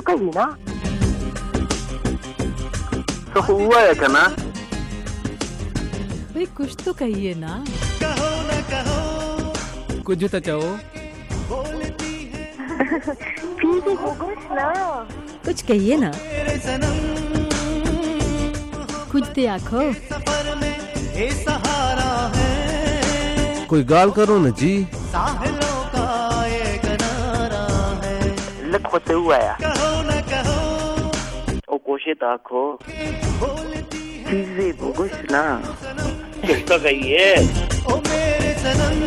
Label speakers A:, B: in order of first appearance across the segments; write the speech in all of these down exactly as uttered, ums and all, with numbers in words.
A: کہیے نا.
B: تو ہوا ہے کنا
C: بھئی کچھ تو کہیے نا.
D: کہو نہ کہو
E: کچھ تو چاہو.
D: بولتی ہے
A: پھر بھی ہو کچھ نا.
C: کچھ کہیے نا.
D: میرے صنم
C: کچھ تو آکھو.
D: سفر میں اے سہارا ہے
E: کوئی گال کرو نا جی.
D: ساحلوں کا یہ کنارہ ہے.
B: لکھ ہوتے ہوا ہے
D: کہو نہ کہو
B: او کوشش آکھو
D: بولتی ہے
B: چیزیں بگش نا. کس تو کہیے
D: او میرے صنم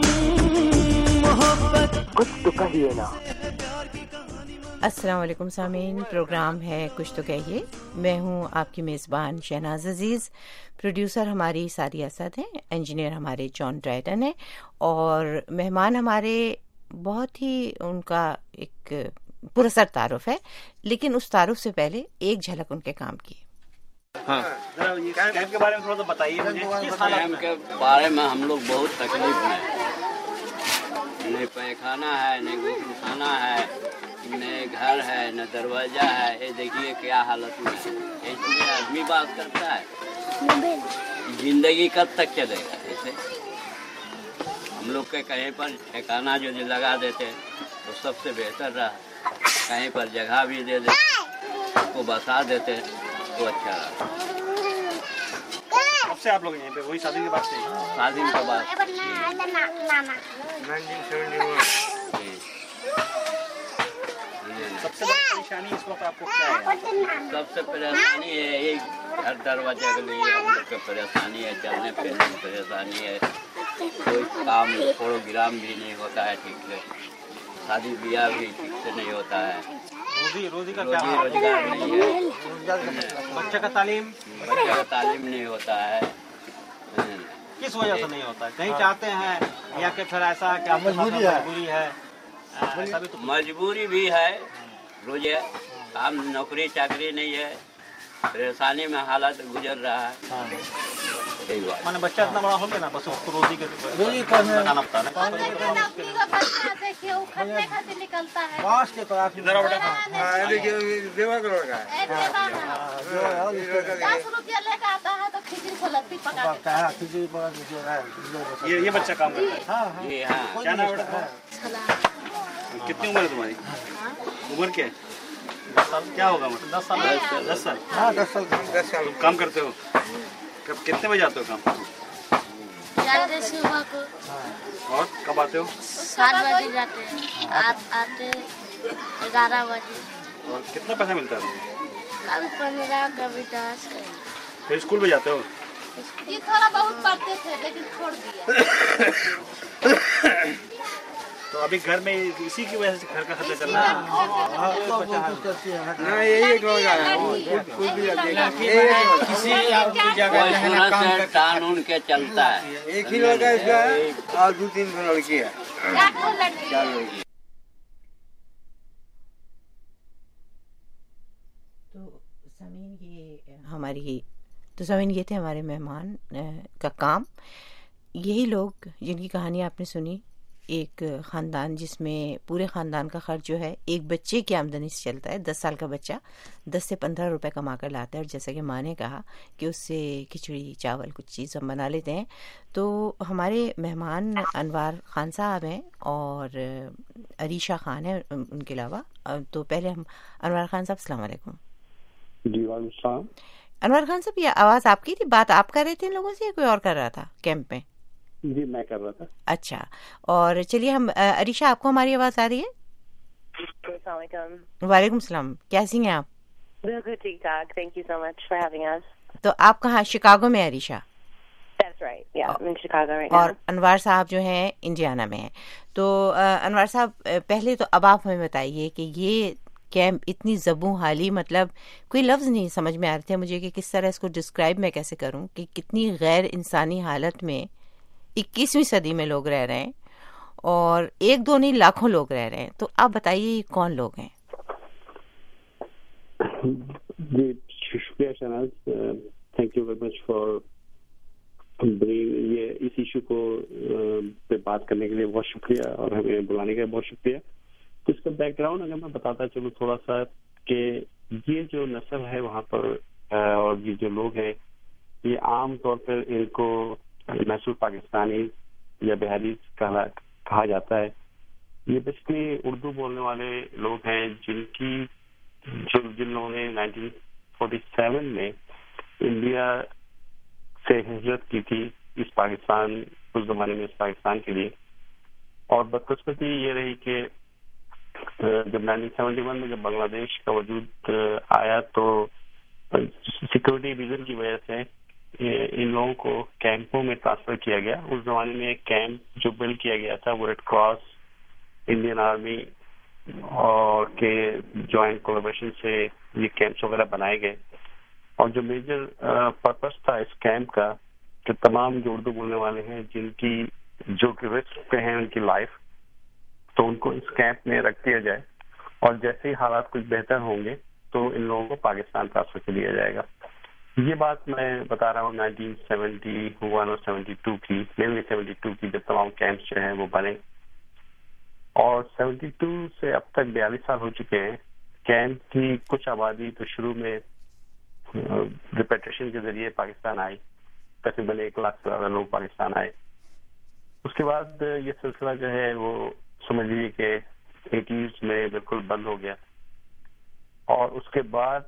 D: محبت.
A: کچھ تو کہیے نا.
F: السلام علیکم سامعین، پروگرام ہے کچھ تو کہیے. میں ہوں آپ کی میزبان شہناز عزیز. پروڈیوسر ہماری ساری اسد ہیں، انجینئر ہمارے جان ڈرائٹن ہیں، اور مہمان ہمارے بہت ہی ان کا ایک پراسر تعارف ہے، لیکن اس تعارف سے پہلے ایک جھلک ان کے کام کی.
G: کیمپ کے بارے میں تھوڑا سا بتائیے مجھے. کیمپ کے بارے میں ہم لوگ بہت تکلیف میں، نہ پیخانہ ہے، نہ غسل خانہ ہے، نہ گھر ہے، نہ دروازہ ہے. یہ دیکھیے کیا حالت میں ہے. اس میں آدمی بات کرتا ہے، زندگی کب تک چلے گا ایسے. ہم لوگ کے کہیں پر ٹھکانہ جو لگا دیتے تو سب سے بہتر رہا. کہیں پر جگہ بھی دے دیتے، اس کو بسا دیتے تو اچھا رہا.
H: کب سے آپ لوگ یہیں پہ؟ وہی شادی کے بعد سے؟
G: شادی کے بعد
H: سب سے بڑی پریشانی اس وقت آپ کو کیا ہے؟
G: سب سے پریشانی ہے یہی گھر دروازے کے لیے ہم لوگ کو پریشانی ہے. چلنے پھرنے میں پریشانی ہے. کوئی کام پروگرام بھی نہیں ہوتا ہے ٹھیک سے. شادی بیاہ بھی ٹھیک سے نہیں ہوتا ہے.
H: روزی روزی کا
G: روزی
H: کیا
G: روزگار نہیں ہے.
H: بچہ کا تعلیم
G: بچے کا تعلیم نہیں ہوتا ہے.
H: کس وجہ سے نہیں ہوتا ہے؟ کہیں چاہتے ہیں یا کہ پھر ایسا ہے کہ آپ مجبوری ہے؟ مجبوری ہے ایسا بھی تو.
G: مجبوری بھی ہے. روز کام نوکری چاکری نہیں ہے. پریشانی میں حالت گزر رہا ہے. یہی بات.
H: میں نے بچہ اتنا بڑا ہو گیا نا، بس اس کو روزی کے روزی بتانا پڑتا ہے. یہ بچہ کام کرتا ہے.
G: جی ہاں.
H: کیا نام ہے؟ کتنی عمر ہے تمہاری؟ عمر کیا ہے؟ دس سال. کیا ہوگا مطلب دس سال؟ دس سال. ہاں دس سال. دس سال کام کرتے ہو. کب کتنے بجے آتے ہو کام؟
I: جاتے صبح کو.
H: اور کب آتے ہو؟
I: سات بجے جاتے ہیں، آتے گیارہ بجے.
H: اور کتنا پیسہ ملتا ہے؟
I: کبھی پندرہ کبھی دس.
H: پھر اسکول بھی جاتے ہو؟
I: یہ تھوڑا بہت پڑھتے تھے لیکن چھوڑ دیا.
H: تو ابھی گھر میں اسی کی وجہ سے گھر کا خرچہ چل رہا
G: ہے. ٹان ان کے چلتا ہے.
B: ایک ہی لڑکا اس کا ہے اور دو تین لڑکی ہے.
F: تو سمین یہ ہماری تو سمین یہ تھے ہمارے مہمان کا کام. یہی لوگ جن کی کہانی آپ نے سنی، ایک خاندان جس میں پورے خاندان کا خرچ جو ہے ایک بچے کی آمدنی سے چلتا ہے. دس سال کا بچہ دس سے پندرہ روپے کما کر لاتا ہے، اور جیسا کہ ماں نے کہا کہ اس سے کھچڑی چاول کچھ چیز ہم بنا لیتے ہیں. تو ہمارے مہمان انوار خان صاحب ہیں اور عریشہ خان ہے ان کے علاوہ. تو پہلے ہم انوار خان صاحب السلام علیکم.
J: جی وعلیکم السلام.
F: انوار خان صاحب یہ آواز آپ کی تھی؟ بات آپ کر رہے تھے ان لوگوں سے یا کوئی اور کر رہا تھا کیمپ میں؟
J: جی میں کر رہا تھا.
F: اچھا. اور چلیے ہم عریشہ آپ کو ہماری آواز آ رہی ہے؟
K: السلام علیکم.
F: وعلیکم السلام. کیسی ہیں آپ؟
K: بالکل ٹھیک ٹھاک. Thank you so much for having us.
F: تو آپ کہاں؟ شکاگو میں عریشہ؟
K: That's right. Yeah, I'm in Chicago right now.
F: اور انوار صاحب جو ہیں انڈیانا میں ہیں. تو انوار صاحب پہلے تو اب آپ ہمیں بتائیے کہ یہ کیمپ اتنی زبوں حالی، مطلب کوئی لفظ نہیں سمجھ میں آ رہے تھے مجھے کہ کس طرح اس کو ڈسکرائب میں کیسے کروں کہ کتنی غیر انسانی حالت میں اکیسویں صدی میں لوگ رہ رہے ہیں، اور ایک دو نہیں لاکھوں لوگ رہ رہے ہیں. تو آپ بتائیے یہ کون لوگ ہیں؟
J: جی شکریہ Shehnaz. Thank you very much for یہ اس ایشو کو پہ بات کرنے کے لیے بہت شکریہ، اور ہمیں بلانے کا بہت شکریہ. تو اس کا بیک گراؤنڈ اگر میں بتاتا چلوں تھوڑا سا، کہ یہ جو نسل ہے وہاں پر اور یہ جو لوگ ہیں یہ عام طور پر ان کو محسوس پاکستانی یا بہاری کہا جاتا ہے. یہ بیسکلی اردو بولنے والے لوگ ہیں جن کی جو جن لوگوں نے نائنٹین فورٹی سیون میں انڈیا سے ہجرت کی تھی اس پاکستان اس زمانے میں اس پاکستان کے لیے. اور بدقسمتی یہ رہی کہ جب نائنٹین سیونٹی ون میں جب بنگلہ دیش کا وجود آیا تو سیکورٹی ریزن کی وجہ سے ان لوگوں کو کیمپوں میں ٹرانسفر کیا گیا. اس زمانے میں ایک کیمپ جو بلڈ کیا گیا تھا وہ ریڈ کراس انڈین آرمی اور کے جوائنٹ کولیبریشن سے یہ کیمپس وغیرہ بنائے گئے. اور جو میجر پرپس تھا اس کیمپ کا کہ تمام جو اردو بولنے والے ہیں جن کی جو کہ رسک پہ ہیں ان کی لائف, تو ان کو اس کیمپ میں رکھ دیا جائے اور جیسے ہی حالات کچھ بہتر ہوں گے تو ان لوگوں کو پاکستان ٹرانسفر کر دیا جائے گا. یہ بات میں بتا رہا ہوں نائنٹین سیونٹی ون اور سیونٹی ٹو کی, مینلی سیونٹی ٹو کی جب تمام کیمپس جو ہیں وہ بنے. اور سیونٹی ٹو سے اب تک بیالیس سال ہو چکے ہیں. کیمپ کی کچھ آبادی تو شروع میں ریپیٹیشن کے ذریعے پاکستان آئی, تقریباً ایک لاکھ سے زیادہ لوگ پاکستان آئے. اس کے بعد یہ سلسلہ جو ہے وہ سمجھ لیجیے کہ ایٹیز میں بالکل بند ہو گیا. اور اس کے بعد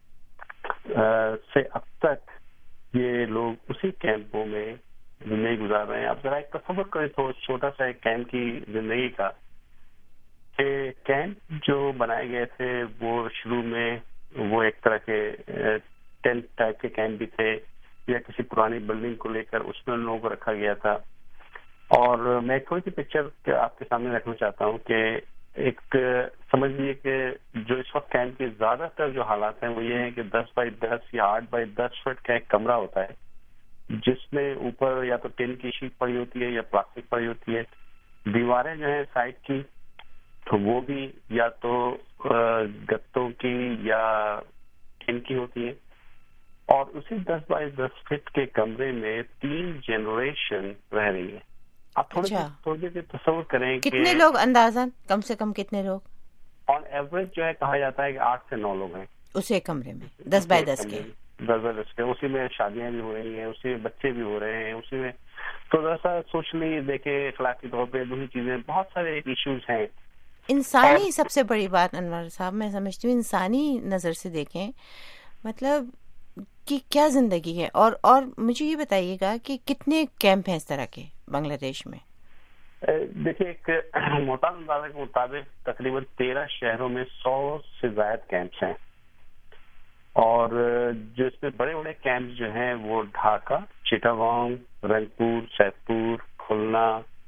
J: سے اب تک یہ لوگ اسی کیمپوں میں زندگی گزار رہے ہیں. اب ذرا ایک تصور کریں تو چھوٹا سا ایک کیمپ کی زندگی کا, کہ کیمپ جو بنائے گئے تھے وہ شروع میں وہ ایک طرح کے ٹینٹ ٹائپ کے کیمپ بھی تھے یا کسی پرانی بلڈنگ کو لے کر اس میں ان لوگوں کو رکھا گیا تھا. اور میں تھوڑی سی پکچر آپ کے سامنے رکھنا چاہتا ہوں کہ ایک سمجھ لیجیے کہ جو اس وقت کیمپ کے زیادہ تر جو حالات ہیں وہ یہ ہیں کہ دس بائی دس یا آٹھ بائی دس فٹ کا ایک کمرہ ہوتا ہے جس میں اوپر یا تو ٹین کی شیٹ پڑی ہوتی ہے یا پلاسٹک پڑی ہوتی ہے. دیواریں جو ہیں سائڈ کی تو وہ بھی یا تو گتوں کی یا ٹین کی ہوتی ہے. اور اسی دس بائی دس فٹ کے کمرے میں تین جنریشن رہ رہی ہے. آپ تھوڑے تھوڑی دیر تصور کریں
F: کتنے لوگ اندازاً کم سے کم کتنے لوگ
J: آن ایوریج جو ہے کہا جاتا ہے کہ آٹھ سے نو لوگ ہیں
F: اسی کمرے میں دس بائی دس کے
J: دس بائی دس کے. اسی میں شادیاں بھی ہو رہی ہیں, اسی میں بچے بھی ہو رہے ہیں, اسی میں تو ایسا سوشلی دیکھیں اخلاقی طور پہ دوسری چیزیں بہت سارے ایشوز ہیں.
F: انسانی سب سے بڑی بات انور صاحب میں سمجھتی ہوں انسانی نظر سے دیکھیں مطلب کہ کیا زندگی ہے. اور اور مجھے یہ بتائیے گا کہ کتنے کیمپ ہیں اس طرح کے بنگلہ دیش میں؟
J: دیکھیے ایک محتاط اندازے کے مطابق تقریباً تیرہ شہروں میں سو سے زائد کیمپس ہیں. اور جو اس میں بڑے بڑے کیمپس جو ہیں وہ ڈھاکہ, چٹاگانگ, رنگپور, سیت پور, کھلنا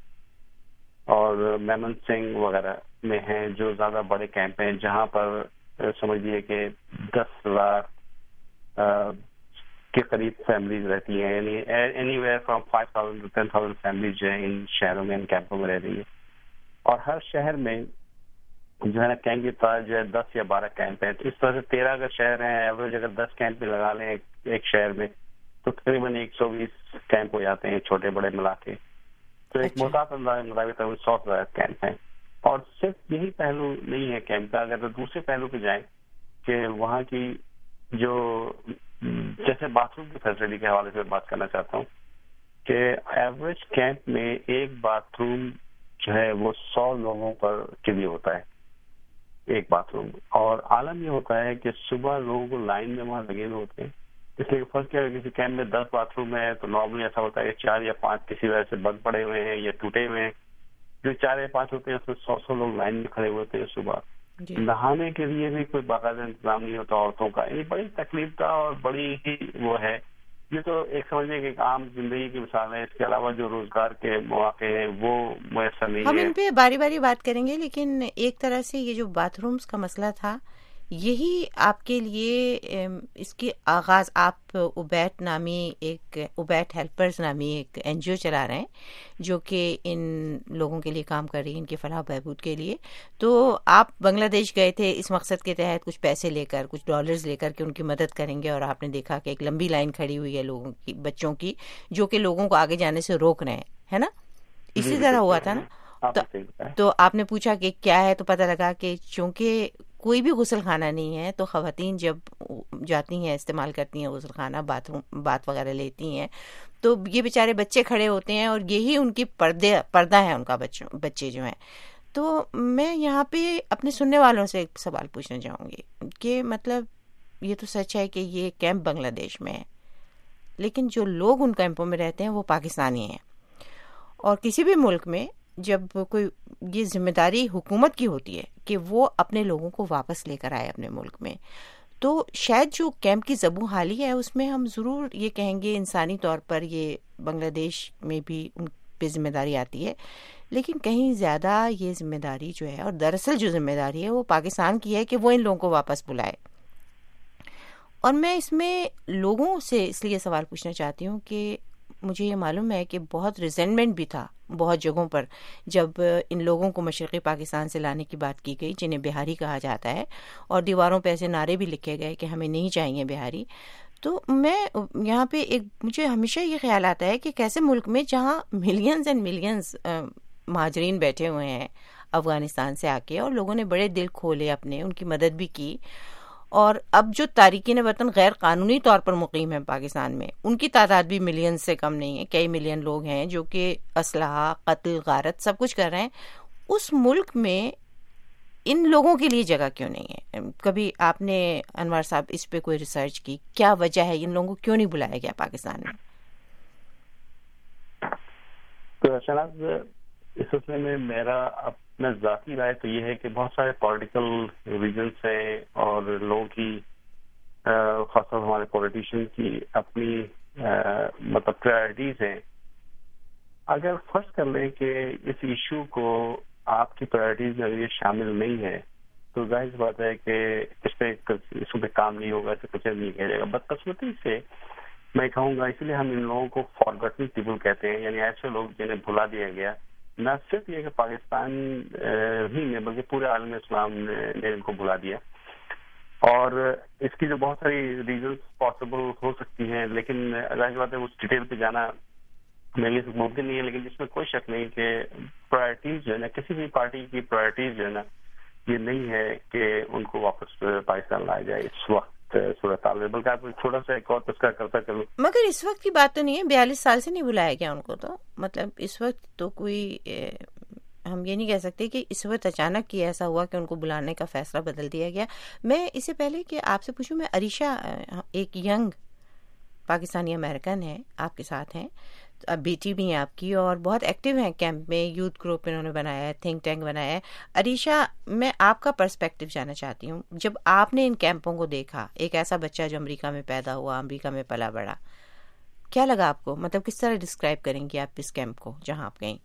J: اور میمن سنگھ وغیرہ میں ہیں جو زیادہ بڑے کیمپ ہیں جہاں پر سمجھ لیجیے کہ دس ہزار کے قریب فیملیز رہتی ہیں. یعنی anywhere from five thousand to ten thousand families جو ہیں ان شہروں میں ان کیمپوں میں رہ رہی ہے. اور ہر شہر میں جو ہے نا کیمپ کی تعداد جو ہے دس یا بارہ کیمپ ہیں. تو اس طرح سے تیرہ اگر شہر ہیں ایوریج اگر دس کیمپ بھی لگا لیں ایک شہر میں تو تقریباً ایک سو بیس کیمپ ہو جاتے ہیں چھوٹے بڑے ملا کے. تو ایک محتاط انداز مطابق سو سے زیادہ کیمپ ہیں. اور صرف یہی پہلو نہیں ہے کیمپ کا, اگر دوسرے پہلو پہ جائیں کہ وہاں کی جو جیسے باتھ روم کی فیسلٹی کے حوالے سے بات کرنا چاہتا ہوں کہ ایوریج کیمپ میں ایک باتھ روم جو ہے وہ سو لوگوں پر کے لیے ہوتا ہے ایک باتھ روم. اور عالم یہ ہوتا ہے کہ صبح لوگوں کو لائن میں وہاں لگے ہوئے ہوتے ہیں. اس لیے فرض کیا اگر کسی کیمپ میں دس باتھ روم ہے تو نارملی ایسا ہوتا ہے کہ چار یا پانچ کسی وجہ سے بند پڑے ہوئے ہیں یا ٹوٹے ہوئے ہیں. جو چار یا پانچ ہوتے ہیں اس میں سو سو لوگ لائن میں کھڑے ہوئے ہوتے ہیں صبح. نہانے کے لیے بھی کوئی باقاعدہ انتظام نہیں ہوتا عورتوں کا. یہ بڑی تکلیف کا اور بڑی ہی وہ ہے. یہ تو ایک سمجھنے کہ ایک عام زندگی کی مثال ہے. اس کے علاوہ جو روزگار کے مواقع ہیں وہ میسر نہیں ہے.
F: ہم ان پہ باری باری بات کریں گے, لیکن ایک طرح سے یہ جو باتھ رومز کا مسئلہ تھا یہی آپ کے لیے اس کے آغاز, آپ اوبیٹ نامی ایک اوبیٹ ہیلپرز نامی ایک این جی او چلا رہے ہیں جو کہ ان لوگوں کے لیے کام کر رہی ہے, ان کے فلاح و بہبود کے لیے. تو آپ بنگلہ دیش گئے تھے اس مقصد کے تحت کچھ پیسے لے کر, کچھ ڈالرز لے کر کے ان کی مدد کریں گے, اور آپ نے دیکھا کہ ایک لمبی لائن کھڑی ہوئی ہے لوگوں کی, بچوں کی, جو کہ لوگوں کو آگے جانے سے روک رہے ہیں, ہے نا؟ اسی طرح ہوا تھا نا. تو آپ نے پوچھا کہ کیا ہے تو پتہ لگا کہ چونکہ कोई भी गुसल खाना नहीं है, तो ख़वातीन जब जाती हैं, इस्तेमाल करती हैं गुसल खाना, बाथरूम बात वगैरह लेती हैं, तो ये बेचारे बच्चे खड़े होते हैं और यही उनकी पर्दे पर्दा है उनका, बच्चों बच्चे जो हैं. तो मैं यहाँ पे अपने सुनने वालों से एक सवाल पूछना चाहूँगी कि मतलब ये तो सच है कि ये कैंप बांग्लादेश में है, लेकिन जो लोग उन कैंपों में रहते हैं वो पाकिस्तानी हैं. और किसी भी मुल्क में जब कोई ये जिम्मेदारी हुकूमत की होती है कि वो अपने लोगों को वापस लेकर आए अपने मुल्क में, तो शायद जो कैंप की ज़बू हाली है उसमें हम ज़रूर ये कहेंगे इंसानी तौर पर ये बांग्लादेश में भी उन पे जिम्मेदारी आती है, लेकिन कहीं ज़्यादा ये जिम्मेदारी जो है, और दरअसल जो जिम्मेदारी है वो पाकिस्तान की है कि वो इन लोगों को वापस बुलाए. और मैं इसमें लोगों से इसलिए सवाल पूछना चाहती हूँ कि मुझे ये मालूम है कि बहुत रिजेंटमेंट भी था बहुत जगहों पर जब इन लोगों को मशरक़ी पाकिस्तान से लाने की बात की गई, जिन्हें बिहारी कहा जाता है, और दीवारों पे ऐसे नारे भी लिखे गए कि हमें नहीं चाहिए बिहारी. तो मैं यहाँ पे एक मुझे हमेशा ये ख्याल आता है कि कैसे मुल्क में जहाँ मिलियंस एंड मिलियंस महाजरीन बैठे हुए हैं अफ़गानिस्तान से आके, और लोगों ने बड़े दिल खोले अपने, उनकी मदद भी की, और अब जो तारिकीन वतन गैर कानूनी तौर पर मुकीम हैं पाकिस्तान में, उनकी तादाद भी मिलियन से कम नहीं है, कई मिलियन लोग हैं जो कि असलहा, कत्ल, गारत सब कुछ कर रहे हैं. उस मुल्क में इन लोगों के लिए जगह क्यों नहीं है? कभी आपने अनवर साहब इस पे कोई रिसर्च की, क्या वजह है, इन लोगों को क्यों नहीं बुलाया गया पाकिस्तान में?
J: तो शहनाज, इस सिलसिले में मेरा अपना ज़ाती राय तो ये है कि बहुत सारे पॉलिटिकल रीजंस हैं और लोगों की खासतौर हमारे पॉलिटिशियन की अपनी आ, मतलब प्रायोरिटीज हैं. अगर फर्ज कर लें कि इस इशू को आपकी प्रायोरिटीज में ये शामिल नहीं है, तो जाहिर बात है कि इस पे इस पे काम नहीं होगा, इसे कुछ नहीं किया जाएगा. बदकिस्मती से मैं कहूँगा, इसलिए हम इन लोगों को फॉरगॉटन पीपल कहते हैं, यानी ऐसे लोग जिन्हें भुला दिया गया. न सिर्फ ये कि पाकिस्तान ही में बल्कि पूरे आलम इस्लाम ने इनको भुला दिया. और इसकी जो बहुत सारी रीजंस पॉसिबल हो सकती हैं, लेकिन जाहिर बात है उस डिटेल पे जाना मेरे लिए मुमकिन नहीं है. लेकिन इसमें कोई शक नहीं कि प्रायोरिटीज जो है ना, किसी भी पार्टी की प्रायोरिटीज जो है ना, ये नहीं है कि उनको वापस पाकिस्तान लाया जाए इस वक्त सूरत हाल में. बल्कि आप थोड़ा सा एक और तस्करा करता करूँ,
F: मगर इस वक्त की बात तो नहीं है, बयालीस साल से नहीं बुलाया गया उनको. तो मतलब इस वक्त तो कोई ए, हम ये नहीं कह सकते कि इस वक्त अचानक ही ऐसा हुआ कि उनको बुलाने का फैसला बदल दिया गया. मैं इससे पहले कि आपसे पूछूं, मैं अरीशा एक यंग पाकिस्तानी अमेरिकन है, आपके साथ हैं, अब बेटी भी हैं आपकी और बहुत एक्टिव हैं कैंप में, यूथ ग्रुप इन्होंने बनाया है, थिंक टैंक बनाया है. अरीशा, मैं आपका पर्सपेक्टिव जानना चाहती हूँ. जब आपने इन कैंपों को देखा, एक ऐसा बच्चा जो अमेरिका में पैदा हुआ, अमेरिका में पला बड़ा, क्या लगा आपको? मतलब किस तरह डिस्क्राइब करेंगी आप इस कैंप को जहाँ आप गई?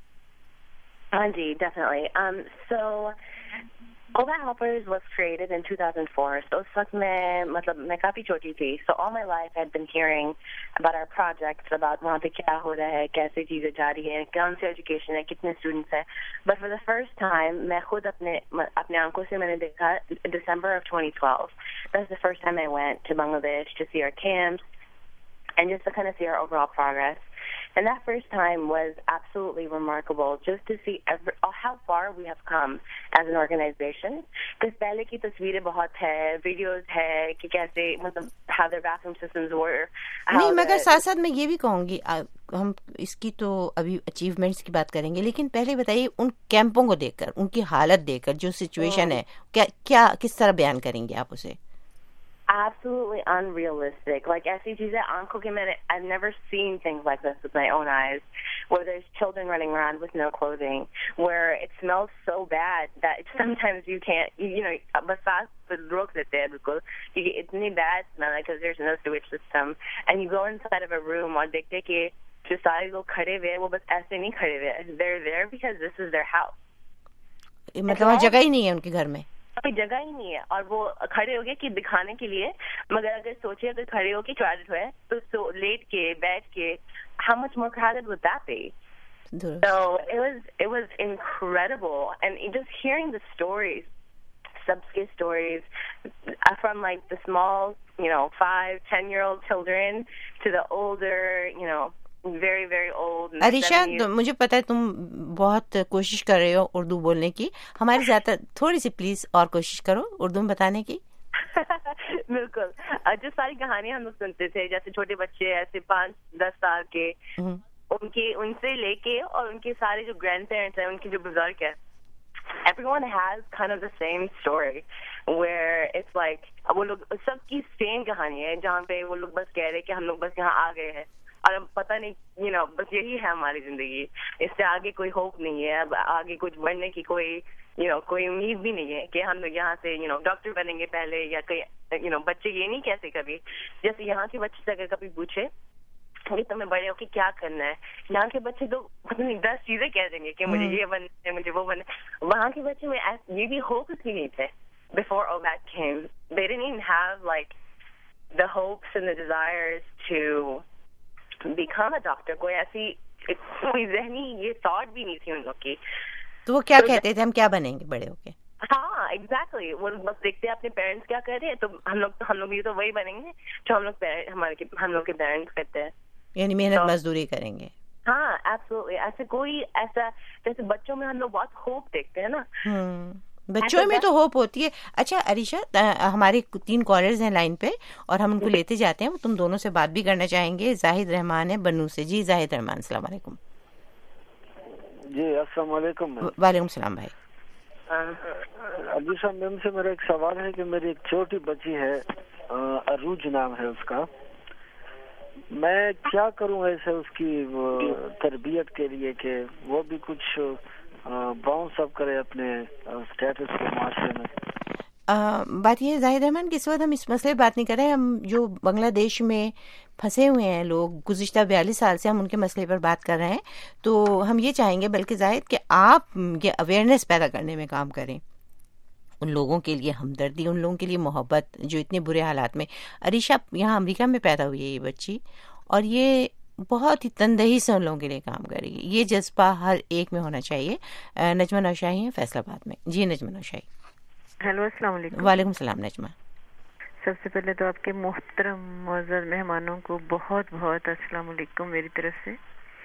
K: हाँ जी, definitely. Um, so Oba Helpers was created in two thousand four. So उस वक्त मैं मतलब मैं काफी छोटी थी. So all my life I had been hearing about our projects, about वहाँ पे क्या हो रहा है, कैसे चीजें जा रही है, कौन सी एजुकेशन है, कितने स्टूडेंट्स हैं. But for the first time मैं खुद अपने अपने आंखों से मैंने देखा December of twenty twelve. That's the first time I went to Bangladesh to see our camps and just to kind of see our overall progress. And that first time was absolutely remarkable, just to see every, how far we have come as an organization. Because पहले की तस्वीरें बहुत है, videos है कि कैसे मतलब how their bathroom systems were.
F: नहीं, मगर साथ साथ मैं ये भी कहूँगी, हम इसकी तो अभी अचीवमेंट्स की बात करेंगे, लेकिन पहले बताइए उन कैंपों को देखकर, उनकी हालत देखकर, जो सिचुएशन है, क्या क्या किस तरह बयान करेंगे आप उसे?
K: Absolutely unrealistic. Like ऐसी चीजें आंखों के मैंने I've never seen things like this with my own eyes, where there's children running around with no clothing, where it smells so bad that sometimes you can't, you, you know, बस सांस रोक देते हैं बिल्कुल. इतनी bad smell because there's no sewage system, and you go inside of a room और देखते कि जो सारे लोग खड़े हुए हैं वो बस ऐसे नहीं खड़े हुए, they're there because this is their house.
F: मतलब वहाँ जगह ही नहीं है उनके घर में,
K: कोई जगह ही नहीं है, और वो खड़े हो गए कि दिखाने के लिए. मगर अगर सोचिए अगर खड़े हो के टॉयलेट हुए तो सो लेट के बैठ के, how much more crowded would that be? So it was it was incredible, and just hearing the stories, सबके stories, from like the small, you know, five, ten year old children to the older, you know, very very old.
F: عریشہ مجھے پتا ہے تم بہت کوشش کر رہے ہو اردو بولنے کی, ہماری زیادہ تھوڑی سی پلیز اور کوشش کرو اردو میں بتانے کی.
K: بالکل. جو ساری کہانیاں ہم لوگ سنتے تھے جیسے چھوٹے بچے ایسے پانچ دس سال کے, ان کے ان سے لے کے اور ان کے سارے جو گرینڈ پیرنٹس ہیں, ان کے جو بزرگ ہیں, everyone has kind of the same story where it's like وہ لوگ سب کی سیم کہانی ہے جہاں پہ وہ لوگ بس کہہ رہے کہ ہم لوگ بس یہاں آ گئے ہیں اور اب پتہ نہیں یو نو بس یہی ہے ہماری زندگی, اس سے آگے کوئی ہوپ نہیں ہے, اب آگے کچھ بڑھنے کی کوئی یو نو کوئی امید بھی نہیں ہے کہ ہم لوگ یہاں سے یو نو ڈاکٹر بنیں گے پہلے, یا کوئی یو نو بچے یہ نہیں کہتے کبھی, جیسے یہاں کے بچے سے اگر کبھی پوچھے کہ تمہیں بڑے ہو کے کیا کرنا ہے, یہاں کے بچے تو دس چیزیں کہہ دیں گے کہ مجھے یہ بننا ہے مجھے وہ بننا ہے. وہاں کے بچے میں یہ بھی ہوپس بھی نہیں تھے before all that came. They didn't even have like the hopes and the desires to become a doctor. کوئی ایسی کوئی ذہنی یہ thought بھی نہیں تھی ان لوگ کی.
F: تو وہ کیا کہتے تھے ہم کیا بنیں گے بڑے ہو کے؟
K: ہاں ایگزیکٹلی, وہ بس دیکھتے اپنے پیرنٹس کیا کر رہے ہیں تو ہم لوگ ہم لوگ یہ تو وہی بنیں گے جو ہم لوگ ہمارے ہم لوگ کے پیرنٹس کرتے ہیں,
F: یعنی محنت مزدوری کریں گے.
K: ہاں ایبسولوٹلی. ایسے کوئی ایسا جیسے بچوں میں ہم لوگ بہت ہوپ دیکھتے ہیں نا,
F: بچوں میں تو ہوپ ہوتی ہے. اچھا عریشہ, ہمارے تین کالرز ہیں لائن پہ اور ہم ان کو لیتے جاتے ہیں, وہ تم دونوں سے بات بھی کرنا چاہیں گے. زاہد رحمان ہے بنو سے. جی زاہد رحمان, السلام علیکم.
L: جی السلام علیکم.
F: وعلیکم السلام بھائی.
L: عریشہ میم سے میرا ایک سوال ہے کہ میری ایک چھوٹی بچی ہے, عروج نام ہے اس کا, میں کیا کروں ایسے اس کی تربیت کے لیے کہ وہ بھی کچھ باؤنس اپ کرے اپنے اسٹیٹس کے معاشرے میں.
F: بات یہ ہے زاہد رحمان کہ اس وقت ہم اس مسئلے پہ بات نہیں کر رہے ہیں, ہم جو بنگلہ دیش میں پھنسے ہوئے ہیں لوگ گزشتہ بیالیس سال سے, ہم ان کے مسئلے پر بات کر رہے ہیں. تو ہم یہ چاہیں گے بلکہ زاہد کہ آپ یہ اویئرنیس پیدا کرنے میں کام کریں, ان لوگوں کے لیے ہمدردی, ان لوگوں کے لیے محبت جو اتنے برے حالات میں. عریشہ یہاں امریکہ میں پیدا ہوئی ہے یہ بچی, اور یہ بہت ہی تندہی سے ان لوگوں کے لیے کام کرے گی. یہ جذبہ ہر ایک میں ہونا چاہیے. نجمہ نوشاہی ہیں فیصل آباد میں. جی نجمہ نوشاہی.
M: ہیلو السلام علیکم.
F: وعلیکم السلام نجمہ.
M: سب سے پہلے تو آپ کے محترم معزز مہمانوں کو بہت بہت السلام علیکم میری طرف سے.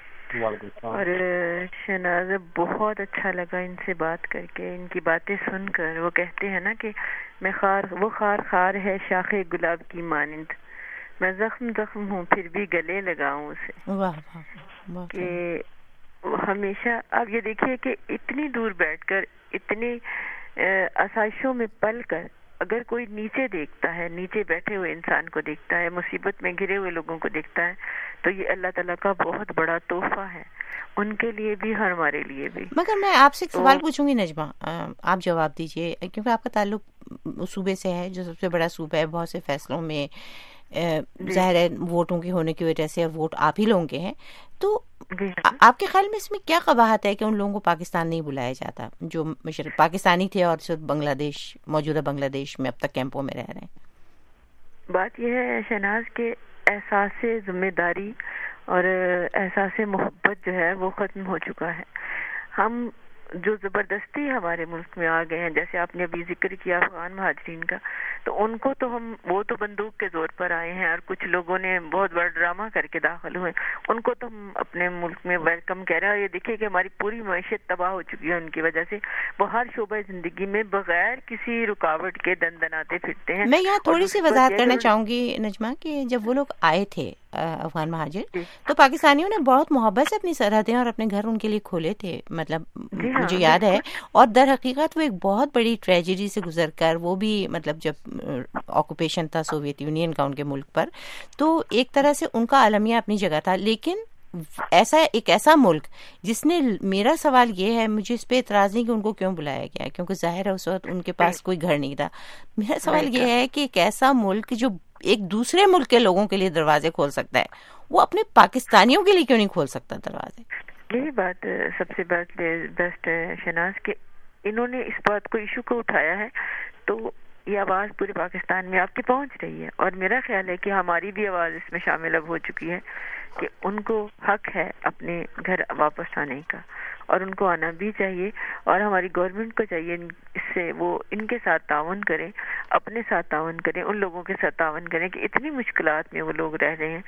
M: اور شہناز بہت اچھا لگا ان سے بات کر کے, ان کی باتیں سن کر. وہ کہتے ہیں نا کہ میں خار وہ خار خار ہے شاخ گلاب کی مانند, میں زخم زخم ہوں پھر بھی گلے لگاؤں اسے. کہ ہمیشہ آپ یہ دیکھیے کہ اتنی دور بیٹھ کر اتنی آسائشوں میں پل کر اگر کوئی نیچے دیکھتا ہے, نیچے بیٹھے ہوئے انسان کو دیکھتا ہے, مصیبت میں گھرے ہوئے لوگوں کو دیکھتا ہے, تو یہ اللہ تعالیٰ کا بہت بڑا تحفہ ہے ان کے لیے بھی اور ہمارے لیے بھی.
F: مگر میں آپ سے ایک سوال پوچھوں گی نجمہ, آپ جواب دیجئے, کیونکہ آپ کا تعلق صوبے سے ہے جو سب سے بڑا صوبہ ہے, بہت سے فیصلوں میں ظاہر ہے ووٹوں کی ہونے کی وجہ سے ووٹ آپ ہی لوگوں کے ہیں. تو آپ کے خیال میں اس میں کیا قباحت ہے کہ ان لوگوں کو پاکستان نہیں بلایا جاتا جو مشرق پاکستانی تھے اور بنگلہ دیش موجودہ بنگلہ دیش میں اب تک کیمپوں میں رہ رہے ہیں؟
M: بات یہ ہے شہناز کے احساس ذمہ داری اور احساس محبت جو ہے وہ ختم ہو چکا ہے. ہم جو زبردستی ہمارے ملک میں آ گئے ہیں, جیسے آپ نے ابھی ذکر کیا افغان مہاجرین کا, تو ان کو تو ہم وہ تو بندوق کے زور پر آئے ہیں اور کچھ لوگوں نے بہت بڑا ڈرامہ کر کے داخل ہوئے, ان کو تو ہم اپنے ملک میں ویلکم کہہ رہے ہیں. اور یہ دیکھیے کہ ہماری پوری معیشت تباہ ہو چکی ہے ان کی وجہ سے, وہ ہر شعبہ زندگی میں بغیر کسی رکاوٹ کے دن دناتے پھرتے ہیں.
F: میں یہاں تھوڑی سی وضاحت کرنا چاہوں گی نجمہ کہ جب وہ لوگ آئے تھے افغان مہاجر تو پاکستانیوں نے بہت محبت سے اپنی سرحدیں اور اپنے گھر ان کے لیے کھولے تھے, مطلب مجھے یاد ہے. اور در حقیقت وہ ایک بہت بڑی ٹریجڈی سے گزر کر, وہ بھی مطلب جب آکوپیشن تھا سوویت یونین کا ان کے ملک پر, تو ایک طرح سے ان کا المیہ اپنی جگہ تھا. لیکن ایسا ایک ایسا ملک جس نے, میرا سوال یہ ہے, مجھے اس پہ اعتراض نہیں کہ ان کو کیوں بلایا گیا, کیونکہ ظاہر ہے اس وقت ان کے پاس کوئی گھر نہیں تھا. میرا سوال یہ ہے کہ ایک ایسا ملک جو ایک دوسرے ملک کے لوگوں کے لیے دروازے کھول سکتا ہے, وہ اپنے پاکستانیوں کے لیے کیوں نہیں کھول سکتا دروازے؟
M: یہی بات سب سے بات بیسٹ ہے شہناز کہ انہوں نے اس بات کو ایشو کو اٹھایا ہے, تو یہ آواز پورے پاکستان میں آپ کی پہنچ رہی ہے. اور میرا خیال ہے کہ ہماری بھی آواز اس میں شامل اب ہو چکی ہے کہ ان کو حق ہے اپنے گھر واپس آنے کا, اور ان کو آنا بھی چاہیے. اور ہماری گورنمنٹ کو چاہیے اس سے وہ ان کے ساتھ تعاون کریں, اپنے ساتھ تعاون کریں, ان لوگوں کے ساتھ تعاون کریں کہ اتنی مشکلات میں وہ لوگ رہ رہے ہیں.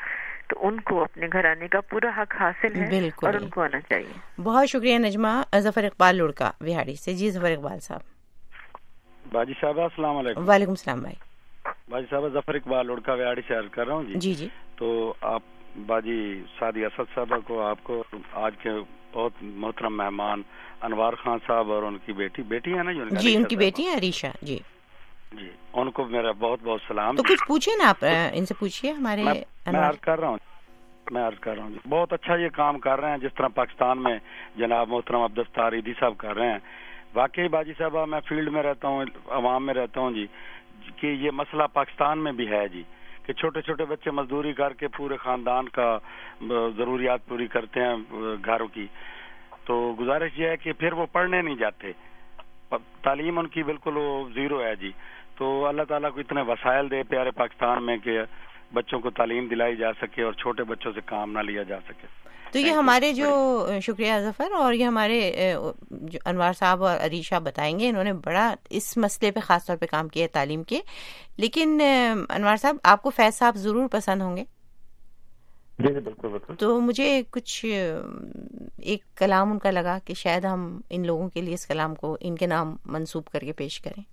M: تو ان کو اپنے گھر آنے کا پورا حق حاصل ہے
F: بالکل
M: اور ان کو آنا چاہیے.
F: بہت شکریہ نجمہ. ظفر اقبال لڑکا وہاڑی سے. جی ظفر اقبال صاحب.
N: باجی صاحب السلام علیکم.
F: وعلیکم السلام بھائی.
N: باجی صاحب ظفر اقبال لڑکا وہاڑی سے عرض کر رہا ہوں. جی
F: جی جی.
N: تو آپ باجی سعدی اسد صاحبہ کو, آپ کو, آج کے بہت محترم مہمان انوار خان صاحب اور ان کی بیٹی بیٹی ہے نا جو
F: جی ان کی بیٹی ہے عریشہ. جی
N: جی ان کو میرا بہت بہت سلام.
F: تو کچھ پوچھیں نا آپ ان سے پوچھیے. ہمارے
N: میں عرض کر رہا ہوں میں عرض کر رہا ہوں بہت اچھا یہ کام کر رہے ہیں جس طرح پاکستان میں جناب محترم عبدالستار ایدھی صاحب کر رہے ہیں. واقعی باجی صاحبہ میں فیلڈ میں رہتا ہوں, عوام میں رہتا ہوں جی, کہ یہ مسئلہ پاکستان میں بھی ہے جی, کہ چھوٹے چھوٹے بچے مزدوری کر کے پورے خاندان کا ضروریات پوری کرتے ہیں گھروں کی. تو گزارش یہ ہے کہ پھر وہ پڑھنے نہیں جاتے, تعلیم ان کی بالکل وہ زیرو ہے جی. تو اللہ تعالیٰ کو اتنے وسائل دے پیارے پاکستان میں کہ بچوں کو تعلیم دلائی جا سکے اور چھوٹے بچوں سے کام نہ لیا جا سکے.
F: تو یہ ہمارے جو شکریہ ظفر, اور یہ ہمارے جو انوار صاحب اور عریشہ بتائیں گے, انہوں نے بڑا اس مسئلے پہ خاص طور پہ کام کیا ہے تعلیم کے. لیکن انوار صاحب آپ کو فیض صاحب ضرور پسند ہوں گے.
J: جی بالکل بالکل.
F: تو مجھے کچھ ایک کلام ان کا لگا کہ شاید ہم ان لوگوں کے لیے اس کلام کو ان کے نام منسوب کر کے پیش کریں.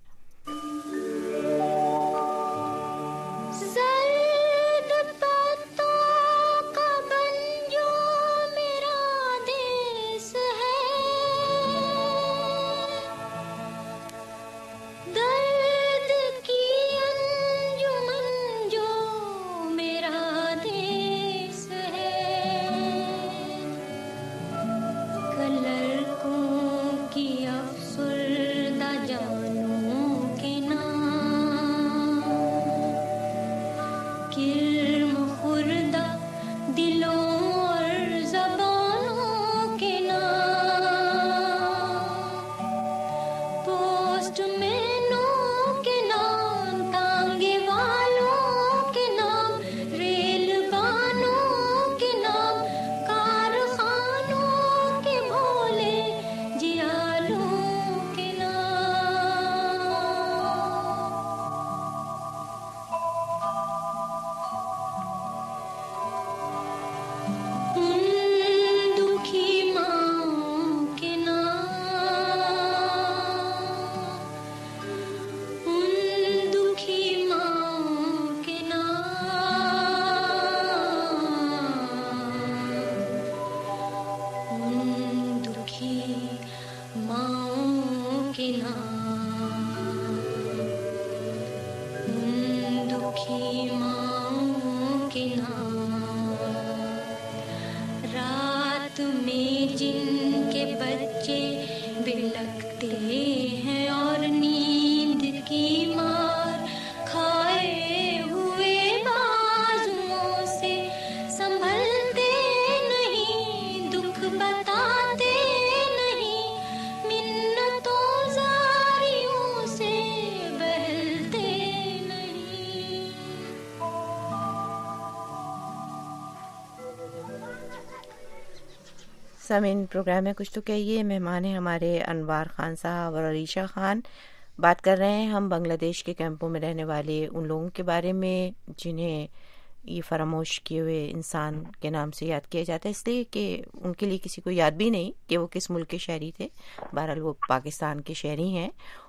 F: سامعین پروگرام میں کچھ تو کہیے. مہمان ہیں ہمارے انوار خان صاحب اور عریشہ خان. بات کر رہے ہیں ہم بنگلہ دیش کے کیمپوں میں رہنے والے ان لوگوں کے بارے میں جنہیں یہ فراموش کیے ہوئے انسان کے نام سے یاد کیا جاتا ہے, اس لیے کہ ان کے لیے کسی کو یاد بھی نہیں کہ وہ کس ملک کے شہری تھے. بہرحال وہ پاکستان کے شہری ہیں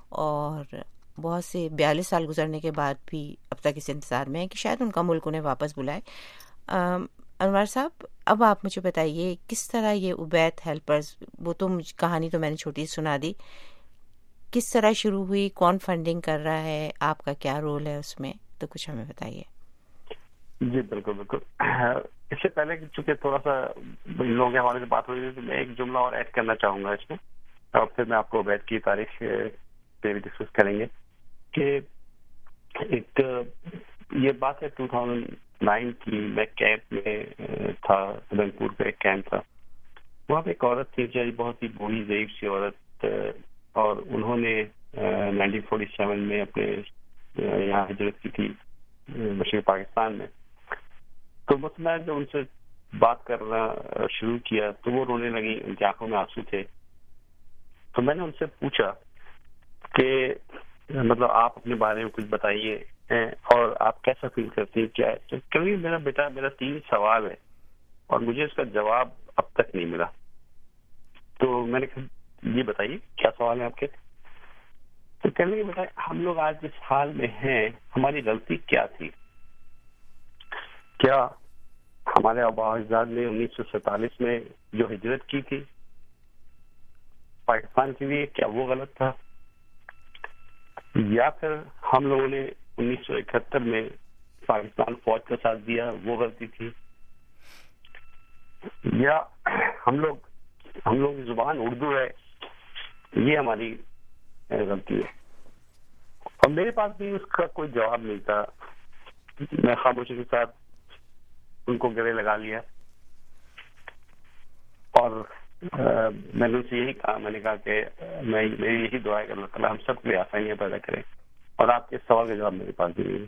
F: اور بہت سے بیالیس سال گزرنے کے بعد بھی اب تک اس انتظار میں ہے کہ شاید ان کا ملک انہیں واپس بلائے. انوار صاحب اب آپ مجھے بتائیے کس طرح یہ عبید ہیلپرز, وہ تو کہانی تو میں نے چھوٹی سنا دی, کس طرح شروع ہوئی, کون فنڈنگ کر رہا ہے, آپ کا کیا رول ہے اس میں, تو کچھ ہمیں بتائیے.
J: جی بالکل بالکل. اس سے پہلے چونکہ تھوڑا سا ان لوگوں کے حوالے سے بات ہو رہی ہے تو میں ایک جملہ اور ایڈ کرنا چاہوں گا اس میں, اور پھر میں آپ کو عبید کی تاریخ پہ بھی ڈسکس کریں گے. کہ ایک یہ بات ہے ٹو تھاؤزینڈ نائن کی, میں کیمپ میں تھا, سدن پور پہ ایک کیمپ تھا. وہاں پہ ایک عورت تھی بیچاری, بہت ہی بوڑھی ضعیف سی عورت, اور انہوں نے نائنٹین فورٹی سیون میں اپنے یہاں ہجرت کی تھی مشرقی پاکستان میں. تو بس میں جب ان سے بات کرنا شروع کیا تو وہ رونے لگی, ان کی آنکھوں میں آنسو تھے. تو میں نے ان سے پوچھا کہ مطلب آپ اپنے بارے میں کچھ بتائیے, اور آپ کیسا فیل کرتی ہیں کیا ہے. تو کبھی میرا بیٹا میرا تین سوال ہے اور مجھے اس کا جواب اب تک نہیں ملا. تو میں نے کہا یہ بتائیے کیا سوال ہے آپ کے. تو کہنے لگے بیٹا ہم لوگ آج جس حال میں ہیں ہماری غلطی کیا تھی. کیا ہمارے آبا اجداد نے انیس سو سینتالیس میں جو ہجرت کی تھی پاکستان کے لیے کیا وہ غلط تھا, یا پھر ہم لوگوں نے انیس سو اکہتر میں پاکستان فوج کا ساتھ دیا وہ غلطی تھی, یا ہم لوگ ہم لوگوں کی زبان اردو ہے یہ ہماری غلطی ہے. اور میرے پاس بھی اس کا کوئی جواب نہیں تھا. میں خاموشی کے ساتھ ان کو گلے لگا لیا اور میں نے ان سے یہی کہا, میں نے کہا کہ میں میری یہی دعا ہے کہ اللہ تعالیٰ ہم سب کے لیے آسانیاں پیدا کرے. اور آپ کے سوال کا جواب میرے پاس بھی نہیں ہے.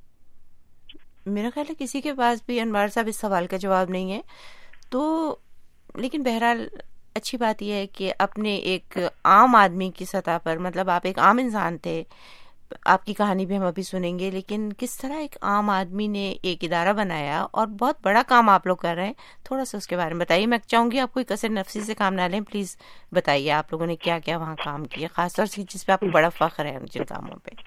F: میرا خیال ہے کسی کے پاس بھی انوار صاحب اس سوال کا جواب نہیں ہے. تو لیکن بہرحال اچھی بات یہ ہے کہ اپنے ایک عام آدمی کی سطح پر, مطلب آپ ایک عام انسان تھے, آپ کی کہانی بھی ہم ابھی سنیں گے, لیکن کس طرح ایک عام آدمی نے ایک ادارہ بنایا اور بہت بڑا کام آپ لوگ کر رہے ہیں, تھوڑا سا اس کے بارے میں بتائیے. میں چاہوں گی آپ کوئی کثر نفسی سے کام نہ لیں, پلیز بتائیے آپ لوگوں نے کیا کیا وہاں کام کیا, خاص طور سے جس پہ آپ کو بڑا فخر ہے جن کاموں پہ.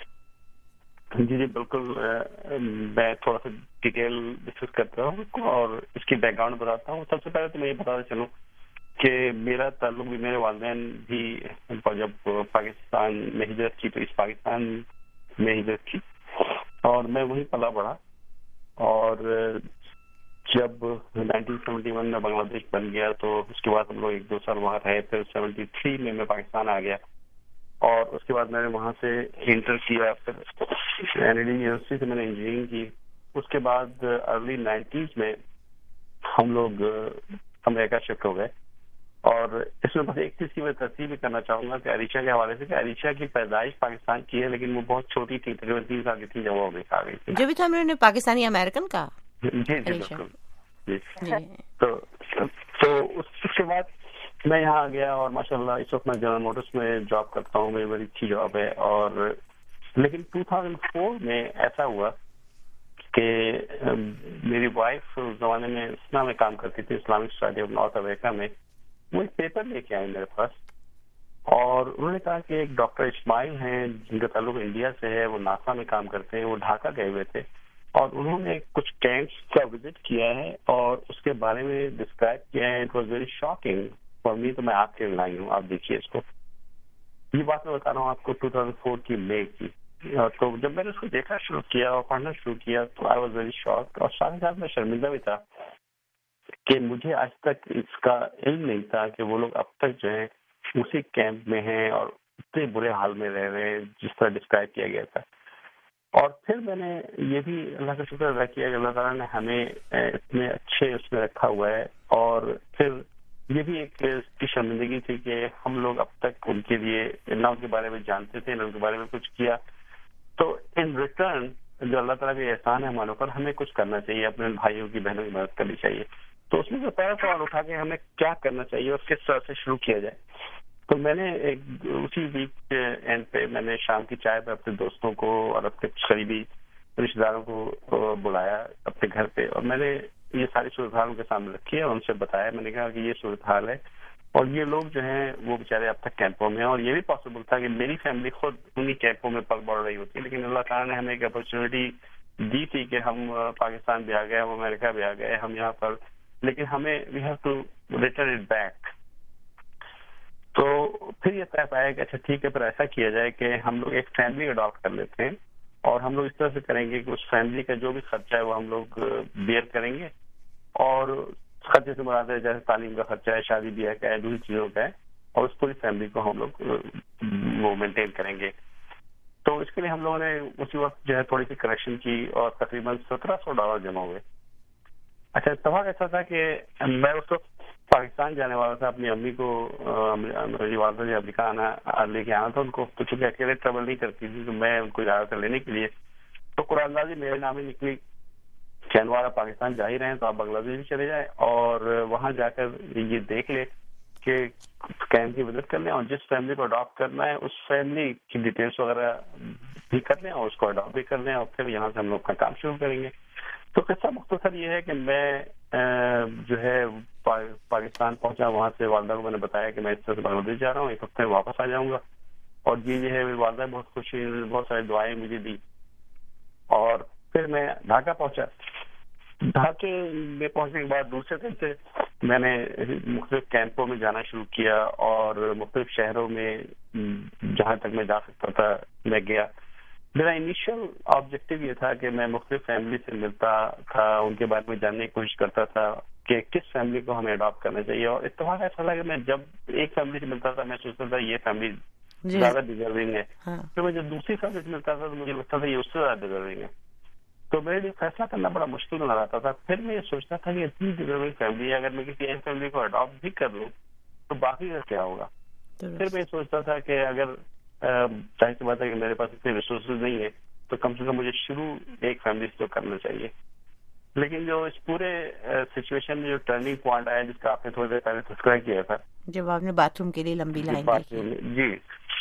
J: جی جی بالکل, میں تھوڑا سا ڈیٹیل ڈسکس کرتا ہوں اور اس کی بیک گراؤنڈ بتاتا ہوں. سب سے پہلے تو میں یہ بتاتا چلوں کہ میرا تعلق بھی میرے والدین بھی جب پاکستان میں ہجرت کی تو اس پاکستان میں ہجرت کی اور میں وہیں پلا بڑھا. اور جب نائنٹین سیونٹی ون میں بنگلہ دیش بن گیا تو اس کے بعد ہم لوگ ایک دو سال وہاں رہے. پھر سیونٹی تھری میں میں پاکستان آ گیا اور اس کے بعد میں نے وہاں سے انٹر کیا. پھر این ای ڈی یونیورسٹی سے میں نے انجینئرنگ کی. اس کے بعد ارلی نائنٹیز میں ہم لوگ امریکہ شفٹ ہو گئے. اور اس میں بس ایک چیز کی میں تصدیق بھی کرنا چاہوں گا کہ عریشہ کے حوالے سے کہ عریشہ کی پیدائش پاکستان کی ہے لیکن وہ بہت چھوٹی تھی, تقریباً تین سال کی تھی جب وہ امریکہ آ گئی تھی.
F: جو بھی تھا ہم نے پاکستانی امریکن کا.
J: جی جی بالکل جی. تو تو اس کے بعد میں یہاں آ گیا اور ماشاء اللہ اس وقت میں جنرل موٹرس میں جاب کرتا ہوں. میری بڑی اچھی جاب ہے. اور لیکن ٹو تھاؤزینڈ فور میں ایسا ہوا کہ میری وائف اس زمانے میں اسنا میں کام کرتی تھی, Islamic society of North America میں. وہ ایک پیپر لے کے آئے میرے پاس اور انہوں نے کہا کہ ایک ڈاکٹر اسماعیل ہیں جن کا تعلق انڈیا سے ہے, وہ ناسا میں کام کرتے ہیں, وہ ڈھاکہ گئے ہوئے تھے اور انہوں نے کچھ کیمپس کا وزٹ کیا ہے اور اس کے بارے میں ڈسکرائب کیا ہے. It was very shocking for me. تو میں آپ کے لیے لائی ہوں, آپ دیکھیے اس کو. یہ بات میں بتا رہا ہوں آپ کو ٹو تھاؤزینڈ فور کی مئی کی. تو جب میں نے اس کو دیکھنا شروع کیا اور پڑھنا شروع کیا تو آئی واز ویری شاک. اور ساتھ ساتھ میں شرمندہ بھی تھا کہ مجھے آج تک اس کا علم نہیں تھا کہ وہ لوگ اب تک جو ہے اسی کیمپ میں ہیں اور اتنے برے حال میں رہ رہے ہیں جس طرح ڈسکرائب کیا گیا تھا. اور پھر میں نے یہ بھی اللہ کا شکر ادا کیا کہ اللہ تعالیٰ نے ہمیں اتنے اچھے اس میں رکھا ہوا ہے. اور پھر یہ بھی ایک کی شرمندگی تھی کہ ہم لوگ اب تک ان کے لیے نہ ان کے بارے میں جانتے تھے نہ ان کے بارے میں کچھ کیا. تو ان ریٹرن جو اللہ تعالیٰ کا احسان ہے ہمارے اوپر, ہمیں کچھ کرنا چاہیے, اپنے بھائیوں کی بہنوں کی مدد کرنی چاہیے. تو اس میں جو پہلا سوال اٹھا کے ہمیں کیا کرنا چاہیے اور کس طرح سے شروع کیا جائے. تو میں نے ایک اسی ویک کے اینڈ پہ میں نے شام کی چائے پہ اپنے دوستوں کو اور اپنے قریبی رشتے داروں کو بلایا اپنے گھر پہ اور میں نے یہ ساری صورتحال ان کے سامنے رکھی اور ان سے بتایا. میں نے کہا کہ یہ صورتحال ہے اور یہ لوگ جو ہیں وہ بیچارے اب تک کیمپوں میں ہیں. اور یہ بھی پاسبل تھا کہ میری فیملی خود انہی کیمپوں میں پل بڑھ رہی ہوتی, لیکن اللہ تعالیٰ نے ہمیں ایک اپرچونیٹی دی تھی کہ ہم پاکستان بھی آ گئے, ہم امریکہ بھی آ گئے, ہم یہاں پر, لیکن ہمیں we have to return it back. تو پھر یہ طے پایا کہ اچھا ٹھیک ہے پھر ایسا کیا جائے کہ ہم لوگ ایک فیملی اڈاپٹ کر لیتے ہیں اور ہم لوگ اس طرح سے کریں گے کہ اس فیملی کا جو بھی خرچہ ہے وہ ہم لوگ بیئر کریں گے. اور خرچے سے مراد ہے جیسے تعلیم کا خرچہ ہے, شادی بیاہ کا ہے, دوسری چیزوں کا ہے, اور اس پوری فیملی کو ہم لوگ وہ مینٹین کریں گے. تو اس کے لیے ہم لوگوں نے اسی وقت جو ہے تھوڑی سی کریکشن کی اور تقریباً سترہ سو ڈالر جمع ہوئے. اچھا اتفاق ایسا تھا کہ میں اس وقت پاکستان جانے والا تھا, اپنی امی کو میری والدہ جو امریکہ آنا لے کے آنا تھا ان کو, تو چونکہ اکیلے ٹریول نہیں کرتی تھی تو میں ان کو اجازت تھا لینے کے لیے. تو قرآن اندازی میرے نام ہی نکلی کہ انوار آپ پاکستان جا ہی رہے ہیں تو آپ بنگلہ دیش بھی چلے جائیں اور وہاں جا کر یہ دیکھ لے کے کیمپ کی وزٹ کر لیں اور جس فیملی کو اڈاپٹ کرنا ہے اس فیملی کی ڈیٹیلس وغیرہ بھی کر لیں اور اس کو اڈاپٹ بھی کر لیں اور پھر یہاں سے ہم لوگ کا کام شروع کریں گے. تو قصہ مختصر یہ ہے کہ میں جو ہے پاکستان پہنچا, وہاں سے والدہ کو میں نے بتایا کہ میں اس طرح سے بنگلہ دیش جا رہا ہوں, ایک ہفتے میں واپس آ جاؤں گا. اور یہ جو ہے والدہ بہت خوش ہوئی, بہت ساری دعائیں مجھے دی. اور پھر میں ڈھاکہ پہنچا. ڈھاکے میں پہنچنے کے بعد دوسرے دن سے میں نے مختلف کیمپوں میں جانا شروع کیا اور مختلف شہروں میں جہاں تک میں جا سکتا تھا میں گیا. میرا انیشیل آبجیکٹو یہ تھا کہ میں مختلف فیملی سے ملتا تھا, ان کے بارے میں جاننے کی کوشش کرتا تھا کہ کس فیملی کو ہمیں اڈاپٹ کرنا چاہیے. اور اتفاق ایسا لگا کہ میں جب ایک فیملی سے ملتا تھا میں سوچتا تھا یہ فیملی زیادہ ڈیزرونگ ہے, پھر میں جب دوسری فیملی سے ملتا تھا تو مجھے لگتا تھا یہ اس سے زیادہ ڈیزرونگ ہے. تو میرے لیے فیصلہ کرنا بڑا مشکل نظر آتا تھا. پھر میں یہ سوچتا تھا کہ اتنی ڈیزرونگ فیملی ہے, اگر میں کسی ایک فیملی کو اڈاپٹ بھی کر لوں تو باقی کا کیا ہوگا. پھر میں یہ سوچتا تھا کہ اگر ظاہر سی بات ہے کہ میرے پاس اتنے ریسورسز نہیں ہے تو کم سے کم مجھے شروع ایک فیملی سے تو کرنا چاہیے. لیکن جو اس پورے سچویشن میں جو ٹرننگ پوائنٹ آیا جس کا آپ نے تھوڑی دیر پہلے تذکرہ کیا تھا,
F: جب آپ نے باتھ روم کے لیے لمبی لائن دیکھی,
J: جی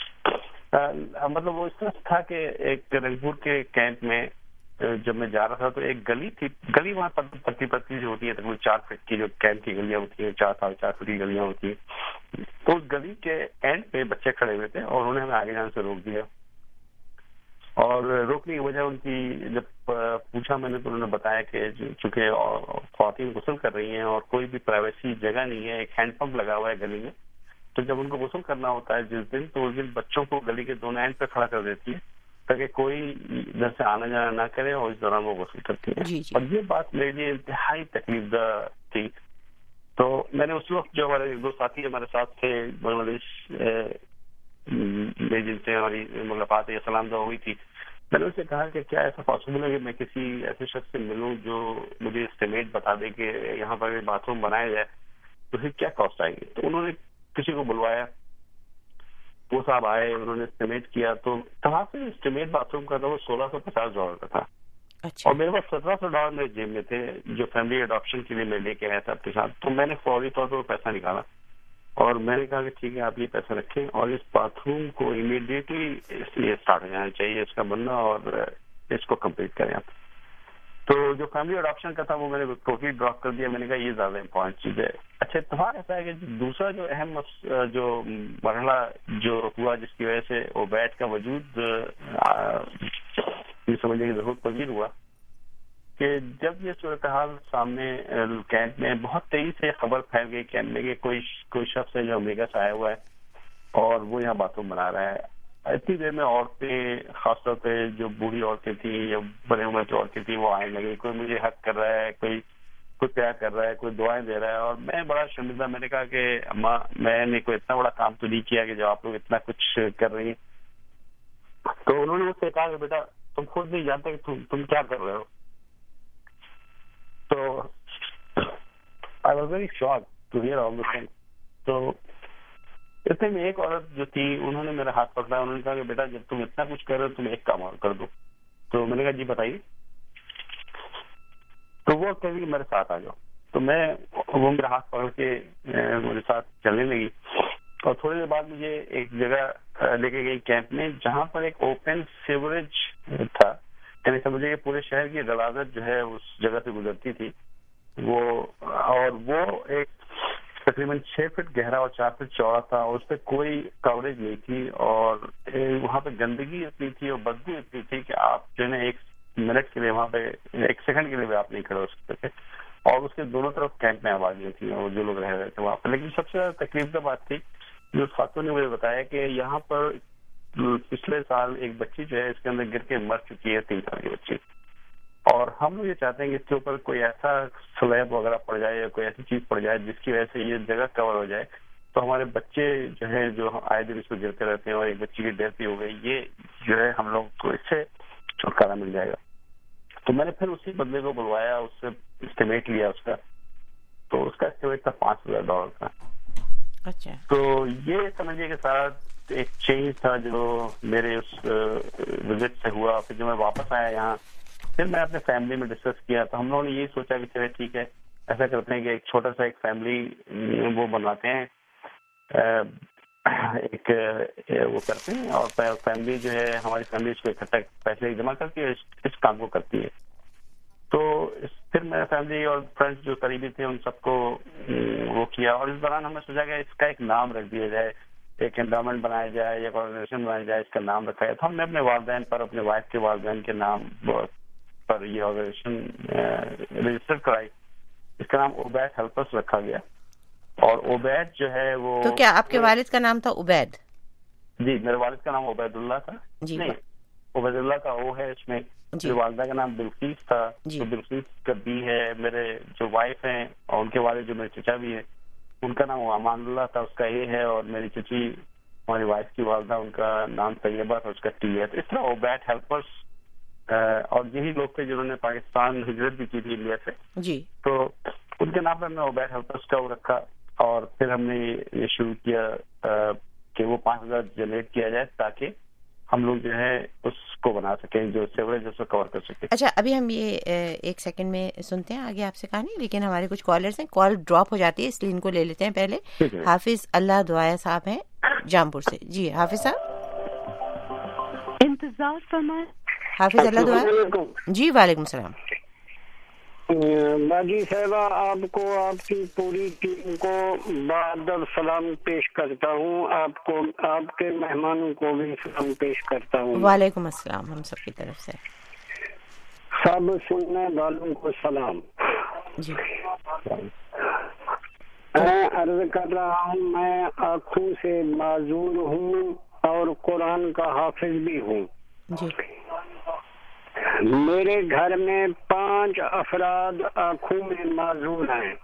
J: مطلب وہ اس طرح تھا کہ ایک رنگپور کے کیمپ میں جب میں جا رہا تھا تو ایک گلی تھی, گلی وہاں پتلی پتلی جو ہوتی ہے تقریباً چار فٹ کی جو کیمپ کی گلیاں ہوتی ہیں, چار ساڑھے چار فٹ کی گلیاں ہوتی ہیں. تو اس گلی کے اینڈ پہ بچے کھڑے ہوئے تھے اور انہوں نے ہمیں آگے جانے سے روک دیا. اور روکنے کی وجہ ان کی جب پوچھا میں نے تو انہوں نے بتایا کہ چونکہ خواتین غسل کر رہی ہیں اور کوئی بھی پرائیویسی جگہ نہیں ہے, ایک ہینڈ پمپ لگا ہوا ہے گلی میں, تو جب ان کو غسل کرنا ہوتا ہے جس دن تو اس دن بچوں کو گلی کے دونوں اینڈ پہ کھڑا کر دیتی ہے تاکہ کوئی ادھر سے آنا جانا نہ کرے اور اس دوران وہ غسل کرتی ہیں. اور یہ بات میرے لیے انتہائی تکلیف دہ تھی. تو میں نے اس وقت جو ہمارے دو ساتھی ہمارے ساتھ تھے بنگلہ دیش میں جن سے ہماری ملاقات یا سلام دعا ہوئی تھی, میں نے ان سے کہا کہ کیا ایسا پاسبل ہے کہ میں کسی ایسے شخص سے ملوں جو مجھے اسٹیمیٹ بتا دے کہ یہاں پر باتھ روم بنایا جائے تو پھر کیا کاسٹ آئے گی. تو انہوں نے کسی کو بلوایا, وہ صاحب آئے, انہوں نے اسٹیمیٹ کیا. تو کہاں سے اسٹیمیٹ باتھ روم کا تھا وہ سولہ سو پچاس ڈالر کا تھا. اور میرے پاس سترہ سو ڈالر میرے جیب میں تھے جو فیملی اڈاپشن کے لیے میں لے کے آیا تھا اپنے ساتھ. تو میں نے فوری طور پر پیسہ نکالا اور میں نے کہا کہ ٹھیک ہے آپ یہ پیسہ رکھیں اور اس باتھ روم کو امیڈیٹلی اس لیے اسٹارٹ ہو جانا چاہیے اس کا بننا اور اس کو کمپلیٹ کریں آپ. تو جو فیملی اڈاپشن کا تھا وہ میں نے ٹوٹلی ڈراپ کر دیا. میں نے کہا یہ زیادہ امپورٹنٹ چیز ہے. اچھا اتفاق ایسا ہے کہ دوسرا جو اہم جو مرحلہ جو ہوا جس کی وجہ سے وہ بیٹ کا وجود یہ سمجھنے کی ضرورت پذیر ہوا کہ جب یہ صورتحال سامنے کیمپ میں بہت تیزی سے خبر پھیل گئی کیمپ میں کہ کوئی کوئی شخص ہے جو امریکہ سے آیا ہوا ہے اور وہ یہاں باتھ روم بنا رہا ہے. اتنی دیر میں عورتیں خاص طور پہ جو بوڑھی عورتیں تھیں یا بڑے عمر کی عورتیں تھیں وہ آنے لگی, کوئی مجھے حق کر رہا ہے, کوئی کوئی پیار کر رہا ہے, کوئی دعائیں دے رہا ہے. اور میں بڑا شرمندہ, میں نے کہا کہ اماں میں نے کوئی اتنا بڑا کام تو نہیں کیا کہ جو آپ لوگ اتنا کچھ کر رہی ہیں. تو انہوں نے مجھ سے کہا کہ بیٹا تم خود نہیں جانتے کہ تم تم کیا کر رہے ہو. تو I was very shock to hear all this thing. تو اتنے میں ایک عورت جو تھی انہوں نے میرا ہاتھ پکڑا, انہوں نے کہا کہ بیٹا جب تم اتنا کچھ کر رہے ہو تم ایک کام اور کر دو. تو میں نے کہا جی بتائیے. تو وہ کہہ کہ میرے ساتھ آ جاؤ. تو میں وہ میرا ہاتھ پکڑ کے میرے ساتھ چلنے لگی اور تھوڑی دیر بعد مجھے ایک جگہ لے کے گئی کیمپ میں جہاں پر ایک اوپن سیوریج تھا. یعنی سمجھے کہ پورے شہر کی غلاظت جو ہے اس جگہ سے گزرتی تھی وہ, اور وہ ایک تقریباً چھ فٹ گہرا اور چار فٹ چوڑا تھا اور اس پہ کوئی کوریج نہیں تھی اور وہاں پہ گندگی اتنی تھی اور بدبو اتنی تھی کہ آپ جو ہے نا ایک منٹ کے لیے وہاں پہ ایک سیکنڈ کے لیے بھی آپ نہیں کھڑے ہو سکتے تھے. اور اس کے دونوں طرف کیمپ میں آوازیں تھیں اور جو لوگ رہ رہے تھے وہاں پہ. لیکن سب سے زیادہ تکلیف دہ بات تھی جو خاتون نے مجھے بتایا کہ یہاں پر پچھلے سال ایک بچی جو ہے اس کے اندر گر کے مر چکی ہے, تین سال کی بچی. اور ہم لوگ یہ چاہتے ہیں کہ اس کے اوپر کوئی ایسا سلیب وغیرہ پڑ جائے یا کوئی ایسی چیز پڑ جائے جس کی وجہ سے یہ جگہ کور ہو جائے تو ہمارے بچے جو ہیں جو آئے دن اس کو گرتے رہتے ہیں اور ایک بچی کی ڈیتھ بھی ہو گئی, یہ جو ہے ہم لوگ کو اس سے چھٹکارا مل جائے گا. تو میں نے پھر اسی بندے کو بلوایا, اس سے اسٹیمیٹ لیا اس کا. تو اس کا اسٹیمیٹ تھا پانچ ہزار ڈالر کا.
F: اچھا.
J: تو یہ سمجھیے کہ سارا ایک چینج تھا جو میرے اس وزٹ سے ہوا. پھر جب میں واپس آیا یہاں پھر میں اپنے فیملی میں ڈسکس کیا تو ہم لوگوں نے یہی سوچا کہ چلے ٹھیک ہے ایسا کرتے ہیں کہ ایک چھوٹا سا ایک فیملی وہ بنواتے ہیں ایک وہ کرتے ہیں اور فیملی جو ہے ہماری فیملی اس کو اکٹھا پیسے جمع کرتی ہے، اس کام کو کرتی ہے. تو پھر میرے فیملی اور فرینڈس جو قریبی تھے ان سب کو وہ کیا، اور اس دوران ہم نے سوچا کہ اس کا ایک نام رکھ دیا جائے، ایک انڈاؤمنٹ بنایا جائے یا آرگنائزیشن بنایا جائے، اس کا نام رکھا جائے. تو ہم نے اپنے والدین پر، اپنے وائف کے والدین کے نام پر یہ آرگنائزیشن رجسٹر کرائی. اس کا نام عبید ہیلپرس رکھا گیا. اور عبید جو ہے وہ،
F: تو کیا آپ کے والد کا نام تھا عبید؟
J: جی میرے والد کا نام عبید اللہ تھا.
F: جی
J: نہیں، عبید اللہ کا وہ ہے اس میں. میری والدہ کا نام بلقیس تھا. تو بلقیس کا بھی ہے. میرے جو وائف ہیں اور ان کے والد جو میرے چچا بھی ہیں ان کا نام امان اللہ تھا، اس کا یہ ہے. اور میری چچی ہماری وائف کی والدہ ان کا نام طیبہ تھا، اس کا ٹی ہے. تو اس طرح عبید ہیلپرس، اور یہی لوگ تھے جنہوں نے پاکستان ہجرت بھی کی تھی انڈیا سے.
F: جی
J: تو ان کے نام پر ہم نے عبید ہیلپرس کا وہ رکھا. اور پھر ہم نے یہ شروع کیا کہ وہ پانچ ہزار جنریٹ کیا جائے تاکہ ہم لوگ جو ہے اس کو بنا سکیں، جو سیوریج اس کو کور کر سکیں.
F: اچھا ابھی ہم یہ ایک سیکنڈ میں سنتے ہیں آگے آپ سے کہانی، لیکن ہمارے کچھ کالرز ہیں، کال ڈراپ ہو جاتی ہے اس لیے ان کو لے لیتے ہیں پہلے. حافظ اللہ دعائے صاحب ہیں جامپور سے. جی حافظ صاحب
O: انتظار فرمائیں.
F: حافظ اللہ دعائے. جی وعلیکم السلام.
O: باجی صاحبہ آپ کو، آپ کی پوری ٹیم کو بادل سلام پیش کرتا ہوں. آپ کو، آپ کے مہمانوں کو بھی سلام پیش کرتا ہوں.
F: وعلیکم السلام ہم سب کی طرف سے.
O: سب سننے والوں کو سلام.
F: جی
O: میں عرض کر رہا ہوں، میں آنکھوں سے معذور ہوں اور قرآن کا حافظ بھی ہوں.
F: جی
O: میرے گھر میں پانچ افراد آنکھوں میں معذور ہیں.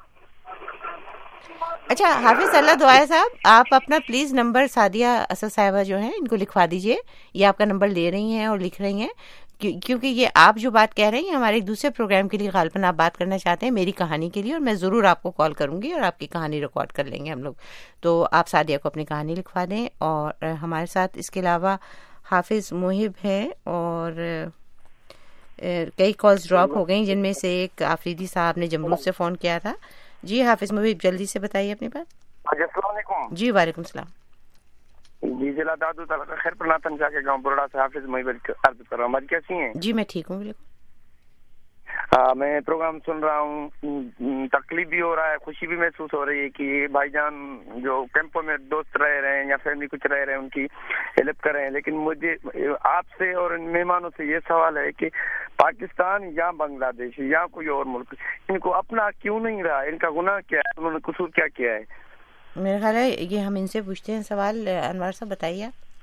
F: اچھا حافظ اللہ دعائے صاحب، آپ اپنا پلیز نمبر سعدیہ اسد صاحبہ جو ہیں ان کو لکھوا دیجئے. یہ آپ کا نمبر لے رہی ہیں اور لکھ رہی ہیں کیونکہ یہ آپ جو بات کہہ رہے ہیں ہمارے ایک دوسرے پروگرام کے لیے غالباً آپ بات کرنا چاہتے ہیں، میری کہانی کے لیے، اور میں ضرور آپ کو کال کروں گی اور آپ کی کہانی ریکارڈ کر لیں گے ہم لوگ. تو آپ سعدیہ کو اپنی کہانی لکھوا دیں. اور ہمارے ساتھ اس کے علاوہ حافظ محب ہے اور کئی کالز ڈراپ ہو گئیں جن میں سے ایک آفریدی صاحب نے جمرود سے فون کیا تھا. جی حافظ محب جلدی سے بتائیے اپنی بات.
P: السلام علیکم.
F: جی وعلیکم السلام.
P: جی ضلع دادو تعلقہ خیر پرناتن جا کے گاؤں بروڑا سے حافظ محب عرض کر رہا ہوں. ہماری کیسی ہیں؟
F: جی میں ٹھیک ہوں بالکل.
P: میں پروگرام سن رہا ہوں، تکلیف بھی ہو رہا ہے، خوشی بھی محسوس ہو رہی ہے کہ بھائی جان جو کیمپوں میں دوست رہ رہے ہیں یا فیملی کچھ رہ رہے ہیں ان کی ہیلپ کر رہے ہیں. لیکن مجھے آپ سے اور ان مہمانوں سے یہ سوال ہے کہ پاکستان یا بنگلہ دیش یا کوئی اور ملک ان کو اپنا کیوں نہیں رہا؟ ان کا گناہ کیا ہے؟ انہوں نے قصور کیا کیا ہے؟
F: میرا خیال ہے یہ ہم ان سے پوچھتے ہیں سوال. انوار صاحب بتائیے.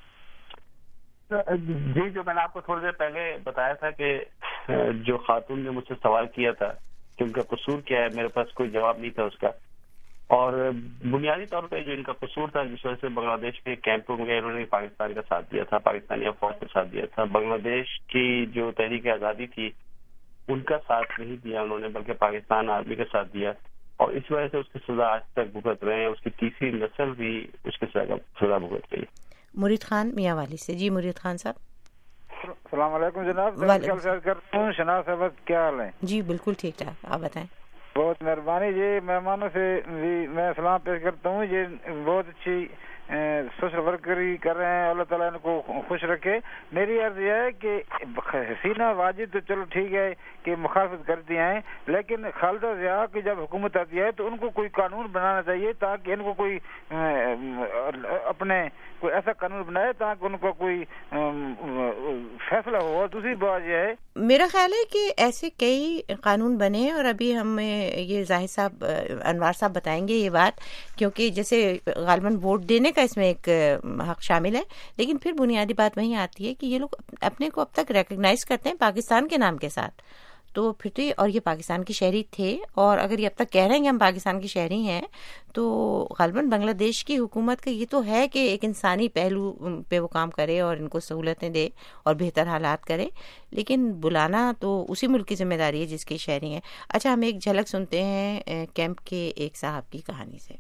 J: جی جو میں نے آپ کو تھوڑی دیر پہلے بتایا تھا کہ جو خاتون نے مجھ سے سوال کیا تھا کہ ان کا قصور کیا ہے، میرے پاس کوئی جواب نہیں تھا اس کا. اور بنیادی طور پہ جو ان کا قصور تھا جس وجہ سے بنگلہ دیش میں کیمپوں میں انہوں نے پاکستان کا ساتھ دیا تھا، پاکستانی افواج کا ساتھ دیا تھا. بنگلہ دیش کی جو تحریک آزادی تھی ان کا ساتھ نہیں دیا انہوں نے، بلکہ پاکستان آرمی کا ساتھ دیا. اور اس وجہ سے اس کی سزا آج تک بھگت رہے ہیں. اس کی تیسری نسل بھی اس کی سزا بھگت رہی ہے.
F: مرید خان میاں والی سے. جی مرید خان صاحب.
Q: السلام علیکم جناب. کرتا ہوں شناز صاحب کیا حال ہے؟
F: جی بالکل ٹھیک ٹھاک، آپ بتائیں.
Q: بہت مہربانی. جی مہمانوں سے بھی میں سلام پیش کرتا ہوں. یہ بہت اچھی سوشل ورکری کر رہے ہیں، اللہ تعالیٰ ان کو خوش رکھے. میری عرض یہ ہے کہ حسینہ واجد تو چلو ٹھیک ہے کہ مخالفت کرتی ہیں، لیکن خالدہ ضیاء کی جب حکومت آتی ہے تو ان کو کوئی قانون بنانا چاہیے تاکہ ان کو کوئی اپنے کوئی ایسا قانون بنائے تاکہ ان کو کوئی فیصلہ ہو. دوسری بات یہ ہے
F: میرا خیال ہے کہ ایسے کئی قانون بنے اور ابھی ہم یہ زاہد صاحب انوار صاحب بتائیں گے یہ بات، کیونکہ جیسے غالباً ووٹ دینے کا اس میں ایک حق شامل ہے، لیکن پھر بنیادی بات وہیں آتی ہے کہ یہ لوگ اپنے کو اب تک ریکگنائز کرتے ہیں پاکستان کے نام کے ساتھ. تو پھر تو یہ، اور یہ پاکستان کی شہری تھے، اور اگر یہ اب تک کہہ رہے ہیں کہ ہم پاکستان کی شہری ہیں تو غالباً بنگلہ دیش کی حکومت کا یہ تو ہے کہ ایک انسانی پہلو پہ وہ کام کرے اور ان کو سہولتیں دے اور بہتر حالات کرے، لیکن بلانا تو اسی ملک کی ذمہ داری ہے جس کی شہری ہیں. اچھا ہم ایک جھلک سنتے ہیں کیمپ کے ایک صاحب کی کہانی سے.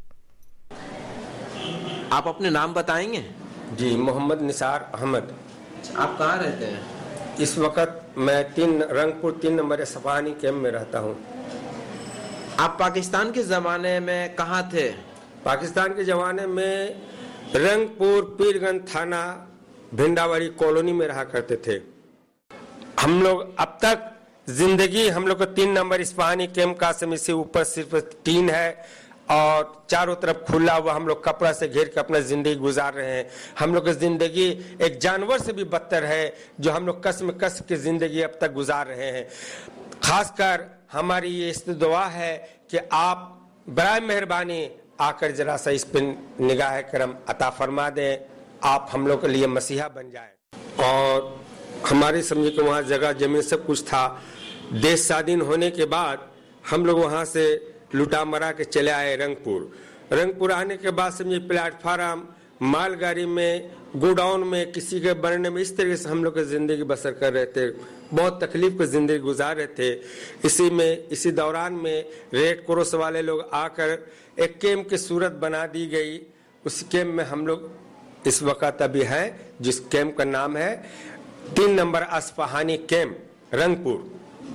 R: آپ اپنے نام بتائیں گے؟
S: جی محمد نثار احمد.
R: آپ کہاں رہتے ہیں
S: اس وقت؟ میں تین رنگ پور تین نمبر صفانی کیمپ میں رہتا ہوں.
R: آپ پاکستان کے زمانے میں کہاں تھے؟
S: पाकिस्तान के ज़माने में रंगपुर पीरगंज थाना भिंडावाड़ी कॉलोनी में रहा करते थे। हम लोग अब तक जिंदगी हम लोग को तीन नंबर इस्पाहानी कैंप कासमी से ऊपर सिर्फ टीन है और चारों तरफ खुला हुआ हम लोग कपड़ा से घेर के अपना जिंदगी गुजार रहे हैं। हम लोग की जिंदगी एक जानवर से भी बदतर है जो हम लोग कस में कस की जिंदगी अब तक गुजार रहे हैं। खासकर हमारी ये इस दुआ है कि आप बराए मेहरबानी आकर जरा सा इस पर निगाह करम अता फरमा दें, आप हम लोग के लिए मसीहा बन जाए। और हमारे समझे कि वहाँ जगह जमीन सब कुछ था। देश स्वाधीन होने के बाद हम लोग वहाँ से लुटा मरा के चले आए रंगपुर। रंगपुर आने के बाद समझे प्लेटफार्म मालगाड़ी में गोडाउन में किसी के बनने में इस तरीके से हम लोग जिंदगी बसर कर रहे थे। बहुत तकलीफ की जिंदगी गुजार रहे थे। इसी में इसी दौरान में रेड क्रॉस वाले लोग आकर एक कैंप की सूरत बना दी गई। उस कैंप में हम लोग इस वक्त अभी हैं, जिस कैंप का नाम है तीन नंबर अस्फहानी कैंप रंगपुर।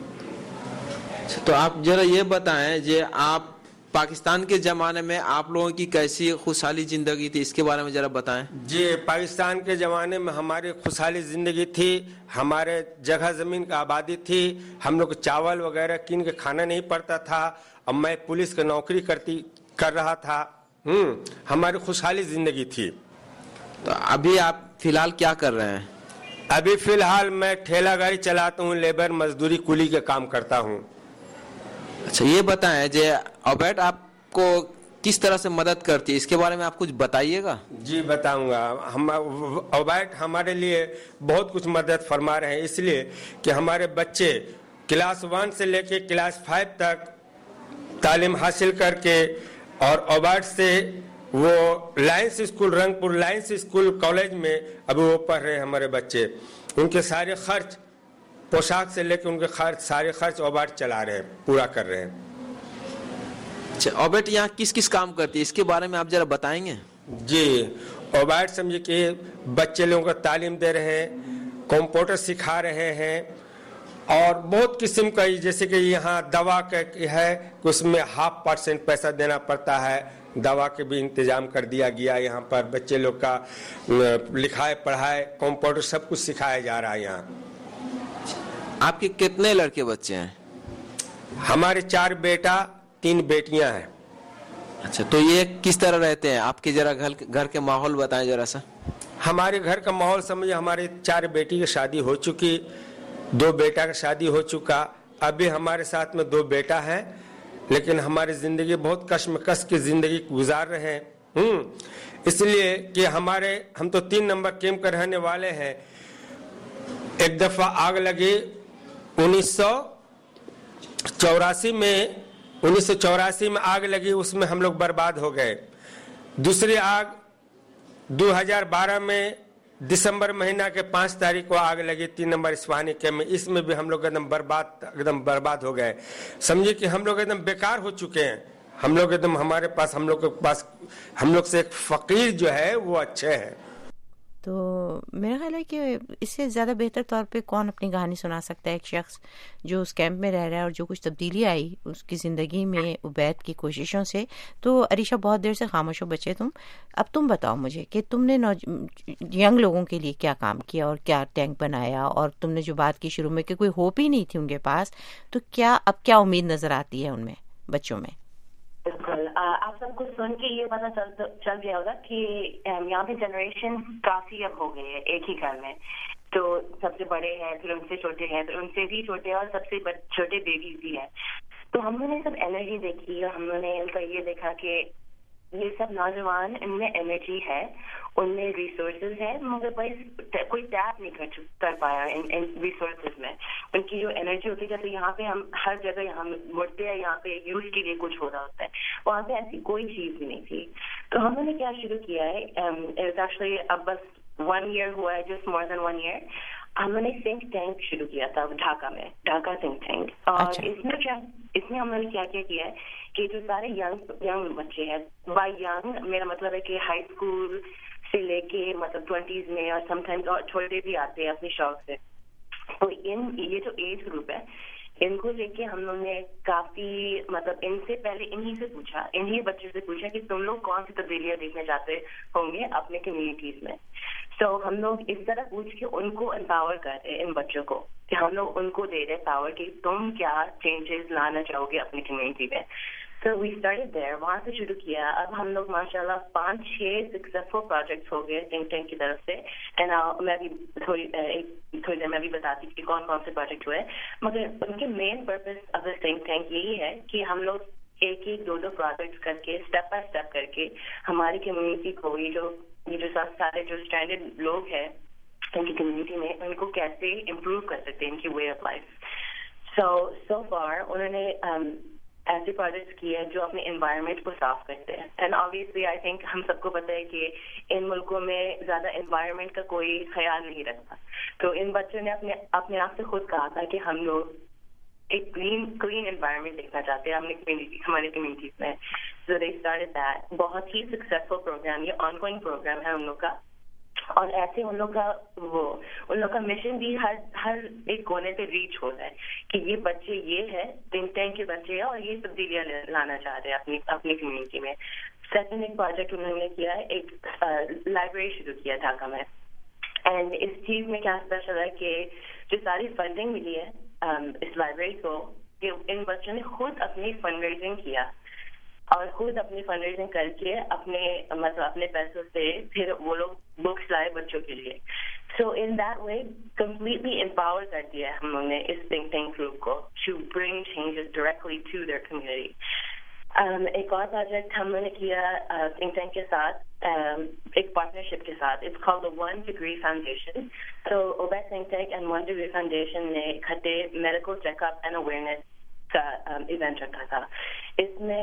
R: तो आप जरा ये बताएं जे आप पाकिस्तान के जमाने में आप लोगों की कैसी खुशहाली जिंदगी थी, इसके बारे में जरा बताएं।
S: जी, पाकिस्तान के ज़माने में हमारी खुशहाली ज़िंदगी थी। हमारे जगह ज़मीन का आबादी थी। हम लोग चावल वगैरह किन के खाना नहीं पड़ता था। अब मैं पुलिस की नौकरी करती कर रहा था। हम्म हमारी खुशहाली ज़िंदगी थी।
R: तो अभी आप फिलहाल क्या कर रहे हैं?
S: अभी फिलहाल मैं ठेला गाड़ी चलाता हूँ, लेबर मजदूरी कुली के काम करता हूँ।
R: अच्छा, ये बताएं जे ओबैट आपको किस तरह से मदद करती है, इसके बारे में आप कुछ बताइएगा।
S: जी बताऊंगा। हम ओबैट हमारे लिए बहुत कुछ मदद फरमा रहे हैं, इसलिए कि हमारे बच्चे क्लास वन से लेके क्लास फाइव तक तालीम हासिल करके और ओबैट से वो Lions school Rangpur Lions school college में अभी वो पढ़ रहे हैं हमारे बच्चे। उनके सारे खर्च पोशाक से लेकर उनके खर्च सारे खर्च ओबैट चला रहे हैं, पूरा कर रहे हैं।
R: अच्छा, ओबैट यहाँ किस किस काम करती है, इसके बारे में आप जरा बताएंगे।
S: जी, ओबैट समझे कि बच्चे लोगों को तालीम दे रहे हैं, कंप्यूटर सिखा रहे हैं और बहुत किस्म का, जैसे कि यहाँ दवा का है कि उसमें हाफ परसेंट पैसा देना पड़ता है। दवा के भी इंतजाम कर दिया गया। यहाँ पर बच्चे लोग का लिखाई पढ़ाई कंप्यूटर सब कुछ सिखाया जा रहा है यहाँ।
R: आपके कितने लड़के बच्चे हैं?
S: हमारे चार बेटा तीन बेटियां हैं।
R: अच्छा, तो ये किस तरह रहते हैं आपके, जरा घर घर के माहौल बताएं जरा सा।
S: हमारे घर का माहौल समझिए, हमारे चार बेटी की शादी हो चुकी, दो बेटा का शादी हो चुका। अभी हमारे साथ में दो बेटा है, लेकिन हमारी जिंदगी बहुत कश्मकश की जिंदगी गुजार रहे हैं। हम्म इसलिए कि हमारे हम तो तीन नंबर कैंप के रहने वाले हैं। एक दफा आग लगी उन्नीस सौ चौरासी में उन्नीस सौ चौरासी में आग लगी, उसमें हम लोग बर्बाद हो गए। दूसरी आग दो हज़ार बारह में दिसंबर महीना के पाँच तारीख को आग लगी तीन नंबर इस्पाहानी कैंप में। इसमें भी हम लोग एकदम बर्बाद एकदम बर्बाद हो गए। समझिए कि हम लोग एकदम बेकार हो चुके हैं। हम लोग एकदम हमारे पास हम लोग के पास हम लोग से एक फकीर जो है वो अच्छे हैं।
F: तो मेरा ख्याल है कि इससे ज़्यादा बेहतर तौर पे कौन अपनी कहानी सुना सकता है। एक शख्स जो उस कैंप में रह रहा है और जो कुछ तब्दीली आई उसकी ज़िंदगी में उबैद की कोशिशों से। तो अरीशा, बहुत देर से खामोश हो बचे तुम, अब तुम बताओ मुझे कि तुमने यंग लोगों के लिए क्या काम किया और क्या टैंक बनाया, और तुमने जो बात की शुरू में कि कोई होप ही नहीं थी उनके पास, तो क्या अब क्या उम्मीद नज़र आती है उनमें, बच्चों में?
K: बिल्कुल, आप सबको सुन के ये पता चल चल गया होगा कि यहाँ पे जनरेशन काफी अब हो गई है एक ही घर में। तो सबसे बड़े हैं, फिर उनसे छोटे हैं, फिर उनसे भी छोटे और सबसे छोटे बेबी भी हैं। तो हम लोगों ने सब एनर्जी देखी और हम लोगों ने इनका ये देखा कि ये सब नौजवान, इनमें एनर्जी है, उनमें रिसोर्सेज है, मगर भाई कोई टैप नहीं कर कर पाया इन इन रिसोर्सेज में। उनकी जो एनर्जी होती है, जैसे यहाँ पे हम हर जगह यहाँ मुड़ते हैं, यहाँ पे यूज के लिए कुछ हो रहा होता है, वहाँ पे ऐसी कोई चीज भी नहीं थी। तो हम लोगों ने क्या शुरू किया है, एक्चुअली अब बस वन ईयर हुआ है, just more than one year, हमने थिंक टैंक शुरू किया था ढाका में, ढाका थिंक टैंक। और अच्छा। इसमें क्या इसमें हमने क्या क्या किया है कि जो सारे यंग यंग बच्चे हैं, बाय यंग मेरा मतलब है कि हाई स्कूल से लेके मतलब ट्वेंटीज में और समटाइम्स और छोटे भी आते हैं अपने शौक से। तो इन ये जो एज ग्रुप है, ان کو لے کے ہم لوگ نے کافی مطلب ان سے پہلے انہی سے پوچھا انہی بچوں سے پوچھا کہ تم لوگ کون سی تبدیلیاں دیکھنا چاہتے ہوں گے اپنے کمیونٹیز میں. سو ہم لوگ اس طرح پوچھ کے ان کو امپاور کر رہے ان بچوں کو کہ ہم لوگ ان کو دے رہے پاور کہ تم کیا چینجز لانا چاہو گے اپنی کمیونٹی میں. سو وی اسٹارٹڈ دیئر, وہاں سے شروع کیا. اب ہم لوگ ماشاء اللہ پانچ چھ سکسیزفل پروجیکٹس ہو گئے تھنک ٹینک کی طرف سے. اینڈ میں بھی تھوڑی تھوڑی دیر میں بھی بتاتی کہ کون کون سے پروجیکٹ ہوئے, مگر ان کے main purpose of the think tank یہی ہے کہ ہم لوگ ایک ایک دو دو پروجیکٹس کر کے اسٹیپ بائی اسٹیپ کر کے ہماری کمیونٹی کو یہ جو یہ جو سارے جو اسٹینڈرڈ لوگ ہیں ان کی کمیونٹی میں ان کو کیسے امپروو کر سکتے ہیں ان کی way of life. So so far انہوں نے ایسے پروجیکٹس کیے جو اپنے انوائرمنٹ کو صاف کرتے ہیں. اینڈ آبویسلی آئی تھنک ہم سب کو پتہ ہے کہ ان ملکوں میں زیادہ انوائرمنٹ کا کوئی خیال نہیں رکھتا, تو ان بچوں نے اپنے اپنے آپ سے خود کہا تھا کہ ہم لوگ ایک کلین کلین انوائرمنٹ دیکھنا چاہتے ہیں ہم نے کمیونٹی ہماری کمیونٹیز میں. So they started that. بہت ہی سکسیزفل پروگرام, یہ آن گوئنگ پروگرام ہے ہم لوگ کا. اور ایسے ان لوگ کا وہ ان لوگ کا مشن بھی ہر ہر ایک کونے پہ ریچ ہو رہا ہے کہ یہ بچے یہ ہے تھنک ٹینک کے بچے ہیں اور یہ تبدیلیاں لانا چاہ رہے ہیں اپنی اپنی کمیونٹی میں. سیکنڈ ایک پروجیکٹ انہوں نے کیا ہے, ایک لائبریری شروع کیا ڈھاکہ میں. اینڈ اس چیز میں کیا اسپیشل ہے کہ جو ساری فنڈنگ ملی ہے اس لائبریری کو, کہ ان بچوں نے خود اپنی فنڈ ریزنگ کیا اور خود اپنی فنڈ ریزنگ کر کے اپنے مطلب اپنے پیسوں سے پھر وہ لوگ بکس لائے بچوں کے لیے. So in that way completely empower کر دیا ہم لوگ نے اس تھنک ٹینک گروپ کو to bring changes directly to their community. ایک اور پروجیکٹ ہم نے کیا تھنک ٹینک کے ساتھ ایک پارٹنرشپ کے ساتھ, it's called the one degree foundation. So OBAT think tank and one degree foundation نے اکٹھے medical check up and awareness کا ایونٹ رکھا تھا. اس میں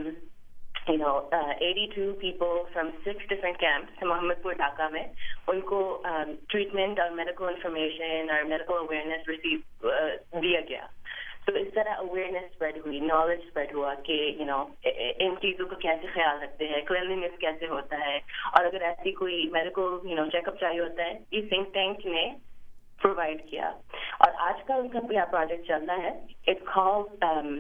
K: you know eighty two people from six different camps Mohammadpur Dhaka میں ان کو ٹریٹمنٹ اور میڈیکل انفارمیشن اور میڈیکل اویئرنیس ریسیو دیا گیا. تو اس طرح اویئرنیس اسپریڈ ہوئی, نالج اسپریڈ ہوا کہ یو نو ان چیزوں کا کیسے خیال رکھتے ہیں, کلینلینس کیسے ہوتا ہے, اور اگر ایسی کوئی medical you know check up چاہیے ہوتا ہے یہ تھنک ٹینک نے پرووائڈ کیا. اور آج کل ان کا پروجیکٹ چل رہا ہے it called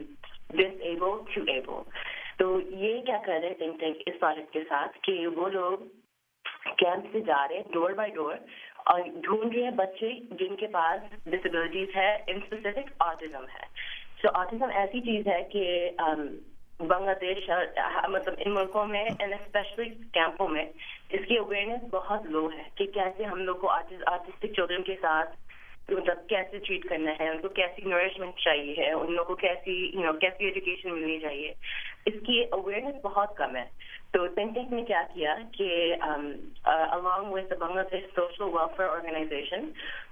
K: disable to able. تو یہ کیا کر رہے تھنک ٹینک اس پروجیکٹ کے ساتھ کہ وہ لوگ کیمپ سے جا رہے ڈور بائی ڈور اور ڈھونڈ رہے ہیں بچے جن کے پاس ڈسیبلٹیز ہے, ان اسپیسیفک آٹزم ہے. سو آٹزم ایسی چیز ہے کہ بنگلہ دیش مطلب ان ملکوں میں اینڈ اسپیشلی کیمپوں میں اس کی اویئرنیس بہت لو ہے کہ کیسے ہم لوگ کو آرٹسٹک چلڈرن کے ساتھ مطلب کیسے ٹریٹ کرنا ہے, ان کو کیسی نورشمنٹ چاہیے ہے, ان لوگوں کو کیسی یو نو کیسی ایجوکیشن ملنی چاہیے, اس کی اویئرنیس بہت کم ہے. تو تھنک ٹینک نے کیا کیا کہ along with the Bangladesh Social Welfare Organization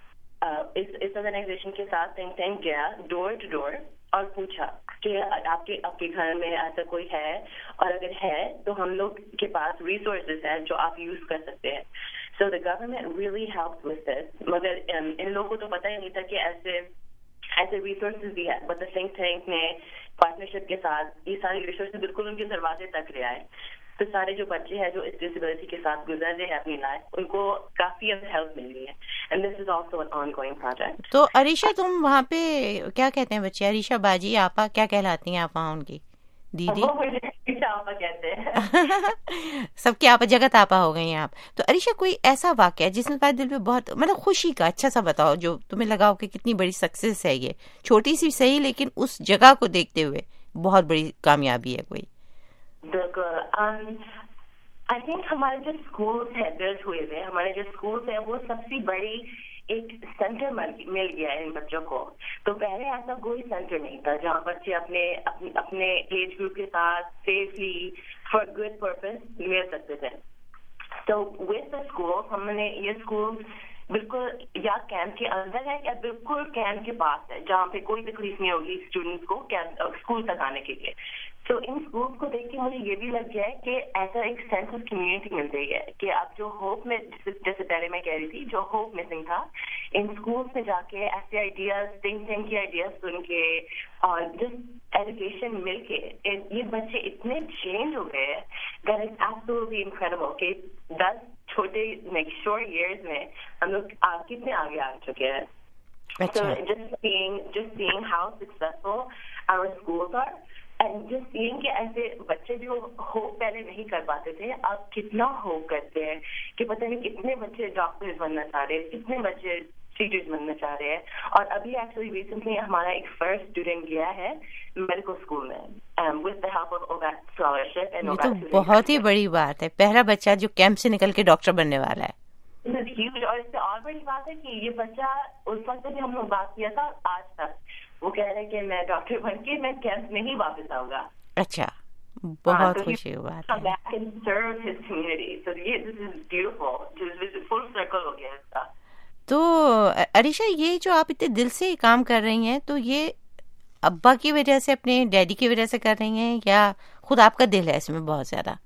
K: اس اس آرگنائزیشن کے ساتھ تھنک ٹینک گیا ڈور ٹو ڈور اور پوچھا کہ آپ کے آپ کے گھر میں ایسا کوئی ہے, اور اگر ہے تو ہم لوگ کے پاس ریسورسز ہیں جو آپ یوز کر سکتے ہیں. So the government really helped with this. مگر ان لوگوں کو تو پتہ ہی نہیں تھا کہ ایسے ایسے ریسورسز بھی ہے, بٹ the think tank نے پارٹنرشپ کے ساتھ یہ سارے ریسورسز بالکل ان کے دروازے تک لے آئے. تو سارے جو بچے ہیں جو اس ڈسیبلٹی کے ساتھ گزر رہے ہیں اپنی لائف ان کو کافی ہیلپ مل رہی ہے. And this is also an ongoing project.
F: تو عریشہ تم وہاں پہ کیا کہتے ہیں بچے, عریشہ باجی آپا کیا کہلاتی ہیں آپ وہاں ان کی دیدی؟ سب کے آپا جگت آپا ہو گئی ہیں آپ. تو عریشہ کوئی ایسا واقعہ جس میں تمہارے دل پہ بہت مطلب خوشی کا اچھا سا بتاؤ جو تمہیں لگا ہو کہ کتنی بڑی سکسیس ہے, یہ چھوٹی سی صحیح لیکن اس جگہ کو دیکھتے ہوئے بہت بڑی کامیابی ہے کوئی.
K: بالکل آئی تھنک ہمارے جو اسکولس ہیں بلڈ ہوئے ہوئے ہمارے جو اسکولس ہیں وہ سب سے بڑی ایک سینٹر مل گیا ہے ان بچوں کو. تو پہلے ایسا کوئی سینٹر نہیں تھا جہاں بچے اپنے اپنے ایج گروپ کے ساتھ سیفلی فار گڈ پرپز مل سکتے تھے. تو ود دا اسکول ہم نے یہ اسکول بالکل یا کیمپ کے اندر ہے یا بالکل کیمپ کے پاس ہے جہاں پہ کوئی تکلیف نہیں ہوگی اسٹوڈنٹس کو اسکول تک آنے کے لیے. تو ان اسکولس کو دیکھ کے مجھے یہ بھی لگ گیا ہے کہ ایسا ایک سینس آف کمیونٹی مل رہی ہے کہ اب جو ہوپ میں جیسے پہلے میں کہہ رہی تھی جو ہوپ مسنگ تھا ان اسکولس میں جا کے ایسے آئیڈیاز تھنک ٹینک کے آئیڈیاز سن کے اور جس ایجوکیشن مل کے یہ بچے اتنے چینج ہو گئے دیٹ از ایبسولوٹلی انکریڈیبل کہ دس چھوٹے نیکسٹ شورٹ ایئرز میں ہم لوگ کتنے آگے آ چکے ہیں. So just seeing, just seeing how successful our schools are, and just seeing کہ ایسے بچے جو ہوپ پہلے نہیں کر پاتے تھے اب کتنا ہوپ کرتے ہیں کہ پتہ نہیں کتنے بچے ڈاکٹرز بننا چاہ رہے ہیں, کتنے بچے ٹیچرز بننا چاہ رہے ہیں. اور ابھی ایکچولی ریسنٹلی ہمارا ایک فرسٹ اسٹوڈنٹ گیا ہے میڈیکل اسکول میں with the help of OBAT scholarship.
F: یہ تو بہت ہی بڑی بات ہے, پہلا بچہ جو کیمپ سے نکل کے ڈاکٹر بننے والا ہے.
K: اور اس سے اور بڑی بات ہے کہ یہ بچہ اس وقت بھی ہم لوگ بات کیا تھا آج تک وہ کہہ رہے کہ میں ڈاکٹر بن کے میں کیمپ میں ہی واپس آؤں گا.
F: اچھا, بہت خوشی کی بات ہے. تو عریشہ یہ جو آپ اتنے دل سے کام کر رہی ہیں تو یہ ابا کی وجہ سے اپنے ڈیڈی کی وجہ سے کر رہی ہیں یا خود آپ کا دل ہے اس میں بہت زیادہ؟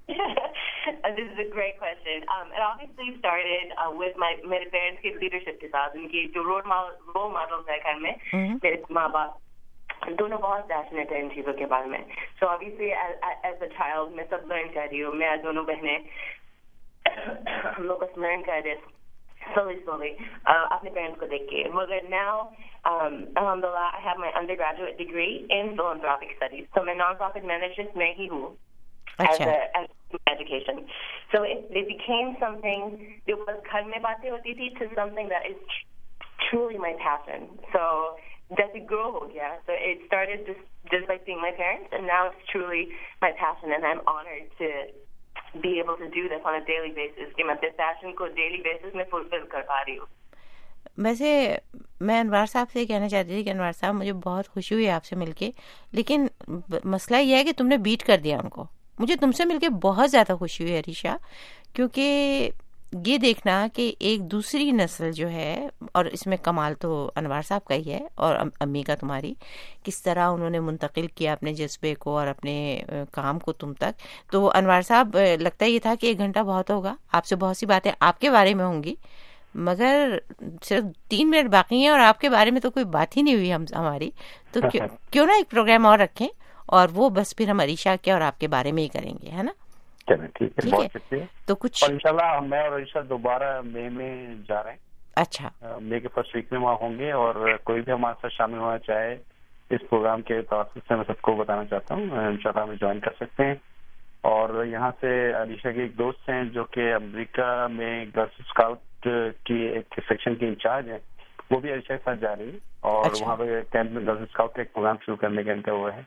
K: This is a great question. Um, it obviously started uh, with my میرے parents کے leadership کے ساتھ, ان کی جو role model role models ہے گھر میں, میرے ماں باپ دونوں بہت passionate ہیں ان چیزوں کے بارے میں. So obviously as, as a child میں سب learn کر رہی ہوں, میں دونوں بہنیں ہم لوگ بس learn کر رہے slowly slowly uh, اپنے parents کو دیکھ کے. مگر now um, alhamdulillah I have my undergraduate degree in philanthropic studies. So میں non-profit management میں ہی ہوں. As, a, as education. So it, it became something that was gھر میں باتیں ہوتی تھی to something that is truly my passion. So does it grow? Yeah. So it started just, just by seeing my parents, and now it's truly my passion, and I'm honored to be able to do this on a daily basis. کہ میں اپنے passion کو daily basis میں fulfill کر پا رہی ہوں.
F: ویسے میں انوار صاحب سے کہنا چاہتی تھی کہ انوار صاحب مجھے بہت خوشی ہوئی آپ سے مل کے, لیکن مسئلہ یہ ہے کہ تم نے بیٹ کر دیا ان کو. مجھے تم سے مل کے بہت زیادہ خوشی ہوئی عریشہ, کیونکہ یہ دیکھنا کہ ایک دوسری نسل جو ہے, اور اس میں کمال تو انوار صاحب کا ہی ہے اور امی کا تمہاری, کس طرح انہوں نے منتقل کیا اپنے جذبے کو اور اپنے کام کو تم تک. تو انوار صاحب لگتا یہ تھا کہ ایک گھنٹہ بہت ہوگا, آپ سے بہت سی باتیں آپ کے بارے میں ہوں گی, مگر صرف تین منٹ باقی ہیں اور آپ کے بارے میں تو کوئی بات ہی نہیں ہوئی ہم ہماری. تو کیوں نہ ایک پروگرام اور رکھیں اور وہ بس پھر ہم عریشہ کے اور آپ کے بارے میں ہی کریں گے, ہے نا؟
J: چلیں ٹھیک ہے, بہت شکریہ.
F: تو کچھ
J: انشاءاللہ میں اور عریشہ دوبارہ مئی میں جا رہے ہیں.
F: اچھا,
J: مئی کے فرسٹ ویک میں وہاں ہوں گے, اور کوئی بھی ہمارے ساتھ شامل ہونا چاہے اس پروگرام کے توسط سے میں سب کو بتانا چاہتا ہوں, انشاءاللہ ہمیں جوائن کر سکتے ہیں. اور یہاں سے عریشہ کے ایک دوست ہیں جو کہ امریکہ میں گرلس اسکاؤٹ کی ایک سیکشن کی انچارج ہیں, وہ بھی عریشہ کے ساتھ جا رہی ہے, اور وہاں پہ کیمپ میں گرلس اسکاؤٹ کا ایک پروگرام شروع کرنے کا ان کا وہ ہے.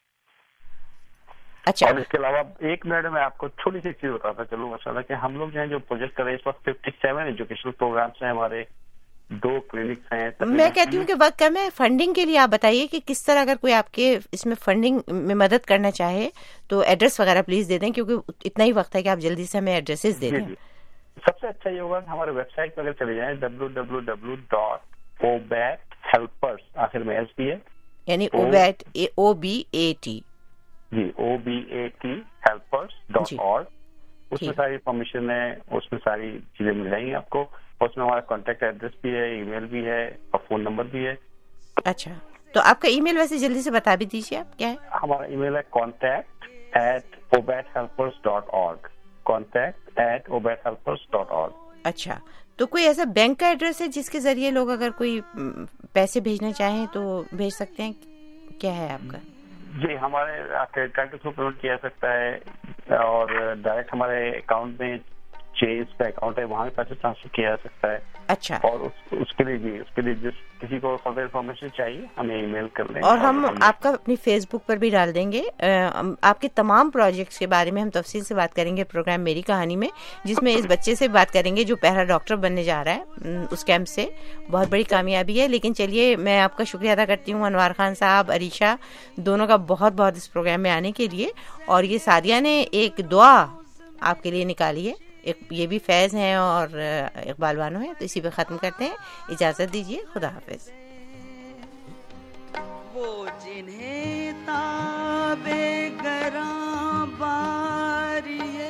F: اچھا,
J: اور اس کے علاوہ ایک منٹ میں آپ کو چھوٹی سی چیز بتاتا چلوں ماشاء اللہ کہ ہم لوگ جو ہیں جو پروجیکٹ کر رہے ہیں اس وقت ففٹی سیون ایجوکیشنل پروگرامس ہیں ہمارے, دو کلینکس ہیں.
F: میں کہتی ہوں کہ وقت کم ہے, فنڈنگ کے لیے آپ بتائیے کہ کس طرح اگر کوئی آپ کے اس میں فنڈنگ میں مدد کرنا چاہے تو ایڈریس وغیرہ پلیز دے دیں, کیونکہ اتنا ہی وقت ہے کہ آپ جلدی سے ہمیں ایڈریسز دے دیں.
J: سب سے اچھا یہ ہوگا کہ ہمارے ویب سائٹ پہ اگر چلے جائیں W W W dot OBAT helpers, آخر میں ایس بی ہے,
F: یعنی OBAT O B A T
J: G O B A T helpers dot org. اس میں ساری انفارمیشن ہے, اس میں ساری چیزیں مل جائیں گی آپ کو. اس میں ہمارا کانٹیکٹ ایڈریس بھی ہے, ای میل بھی ہے, اور فون نمبر بھی ہے.
F: اچھا, تو آپ کا ای میل ویسے جلدی سے بتا بھی دیجیے, آپ کیا ہے؟
J: ہمارا ای میل ہے contact at OBAT helpers dot org, contact at OBAT helpers dot org.
F: اچھا, تو کوئی ایسا بینک کا ایڈریس ہے جس کے ذریعے لوگ اگر کوئی پیسے بھیجنا چاہیں تو بھیج سکتے ہیں, کیا ہے آپ کا؟
J: جی, ہمارے کریڈٹ کارڈ کے تھرو پیمنٹ کیا جا سکتا ہے, اور ڈائریکٹ ہمارے اکاؤنٹ میں چیز کا اکاؤنٹ ہے وہاں بھی پیسے ٹرانسفر کیا جا سکتا ہے.
F: اچھا,
J: اور اس, اس کے لیے جی اس کے لیے جس کسی کو فردر انفارمیشن چاہیے ہمیں ای میل کر لیں,
F: اور ہم آپ کا اپنی فیس بک پر بھی ڈال دیں گے. آپ کے تمام پروجیکٹس کے بارے میں ہم تفصیل سے بات کریں گے پروگرام میری کہانی میں, جس میں اس بچے سے بات کریں گے جو پہلا ڈاکٹر بننے جا رہا ہے اس کیمپ سے. بہت بڑی کامیابی ہے. لیکن چلیے, میں آپ کا شکریہ ادا کرتی ہوں انوار خان صاحب, عریشہ دونوں کا بہت بہت اس پروگرام میں آنے کے لیے. اور یہ سعدیہ نے ایک دعا آپ کے لیے نکالی ہے, ایک یہ بھی فیض ہیں اور اقبال بانو ہیں, تو اسی پہ ختم کرتے ہیں. اجازت دیجیے, خدا حافظ.
T: وہ جنہیں تابے گراں باریے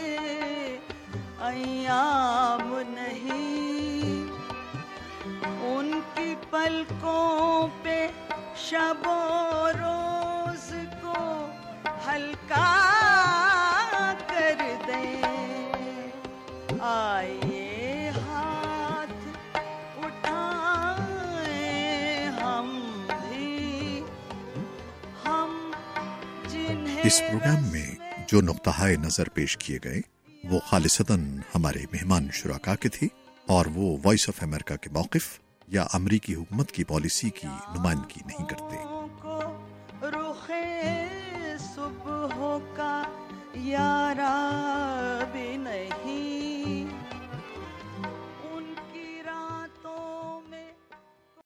T: ایام نہیں, ان کی پلکوں پہ شب و روز کو ہلکا کر دیں. آئیے ہاتھ اٹھائیں
U: اس پروگرام میں جو نقطہ نظر پیش کیے گئے وہ خالصتاً ہمارے مہمان شرکا کے تھے اور وہ وائس آف امریکہ کے موقف یا امریکی حکومت کی پالیسی کی نمائندگی نہیں کرتے۔
T: رخ صبح کا یارا بھی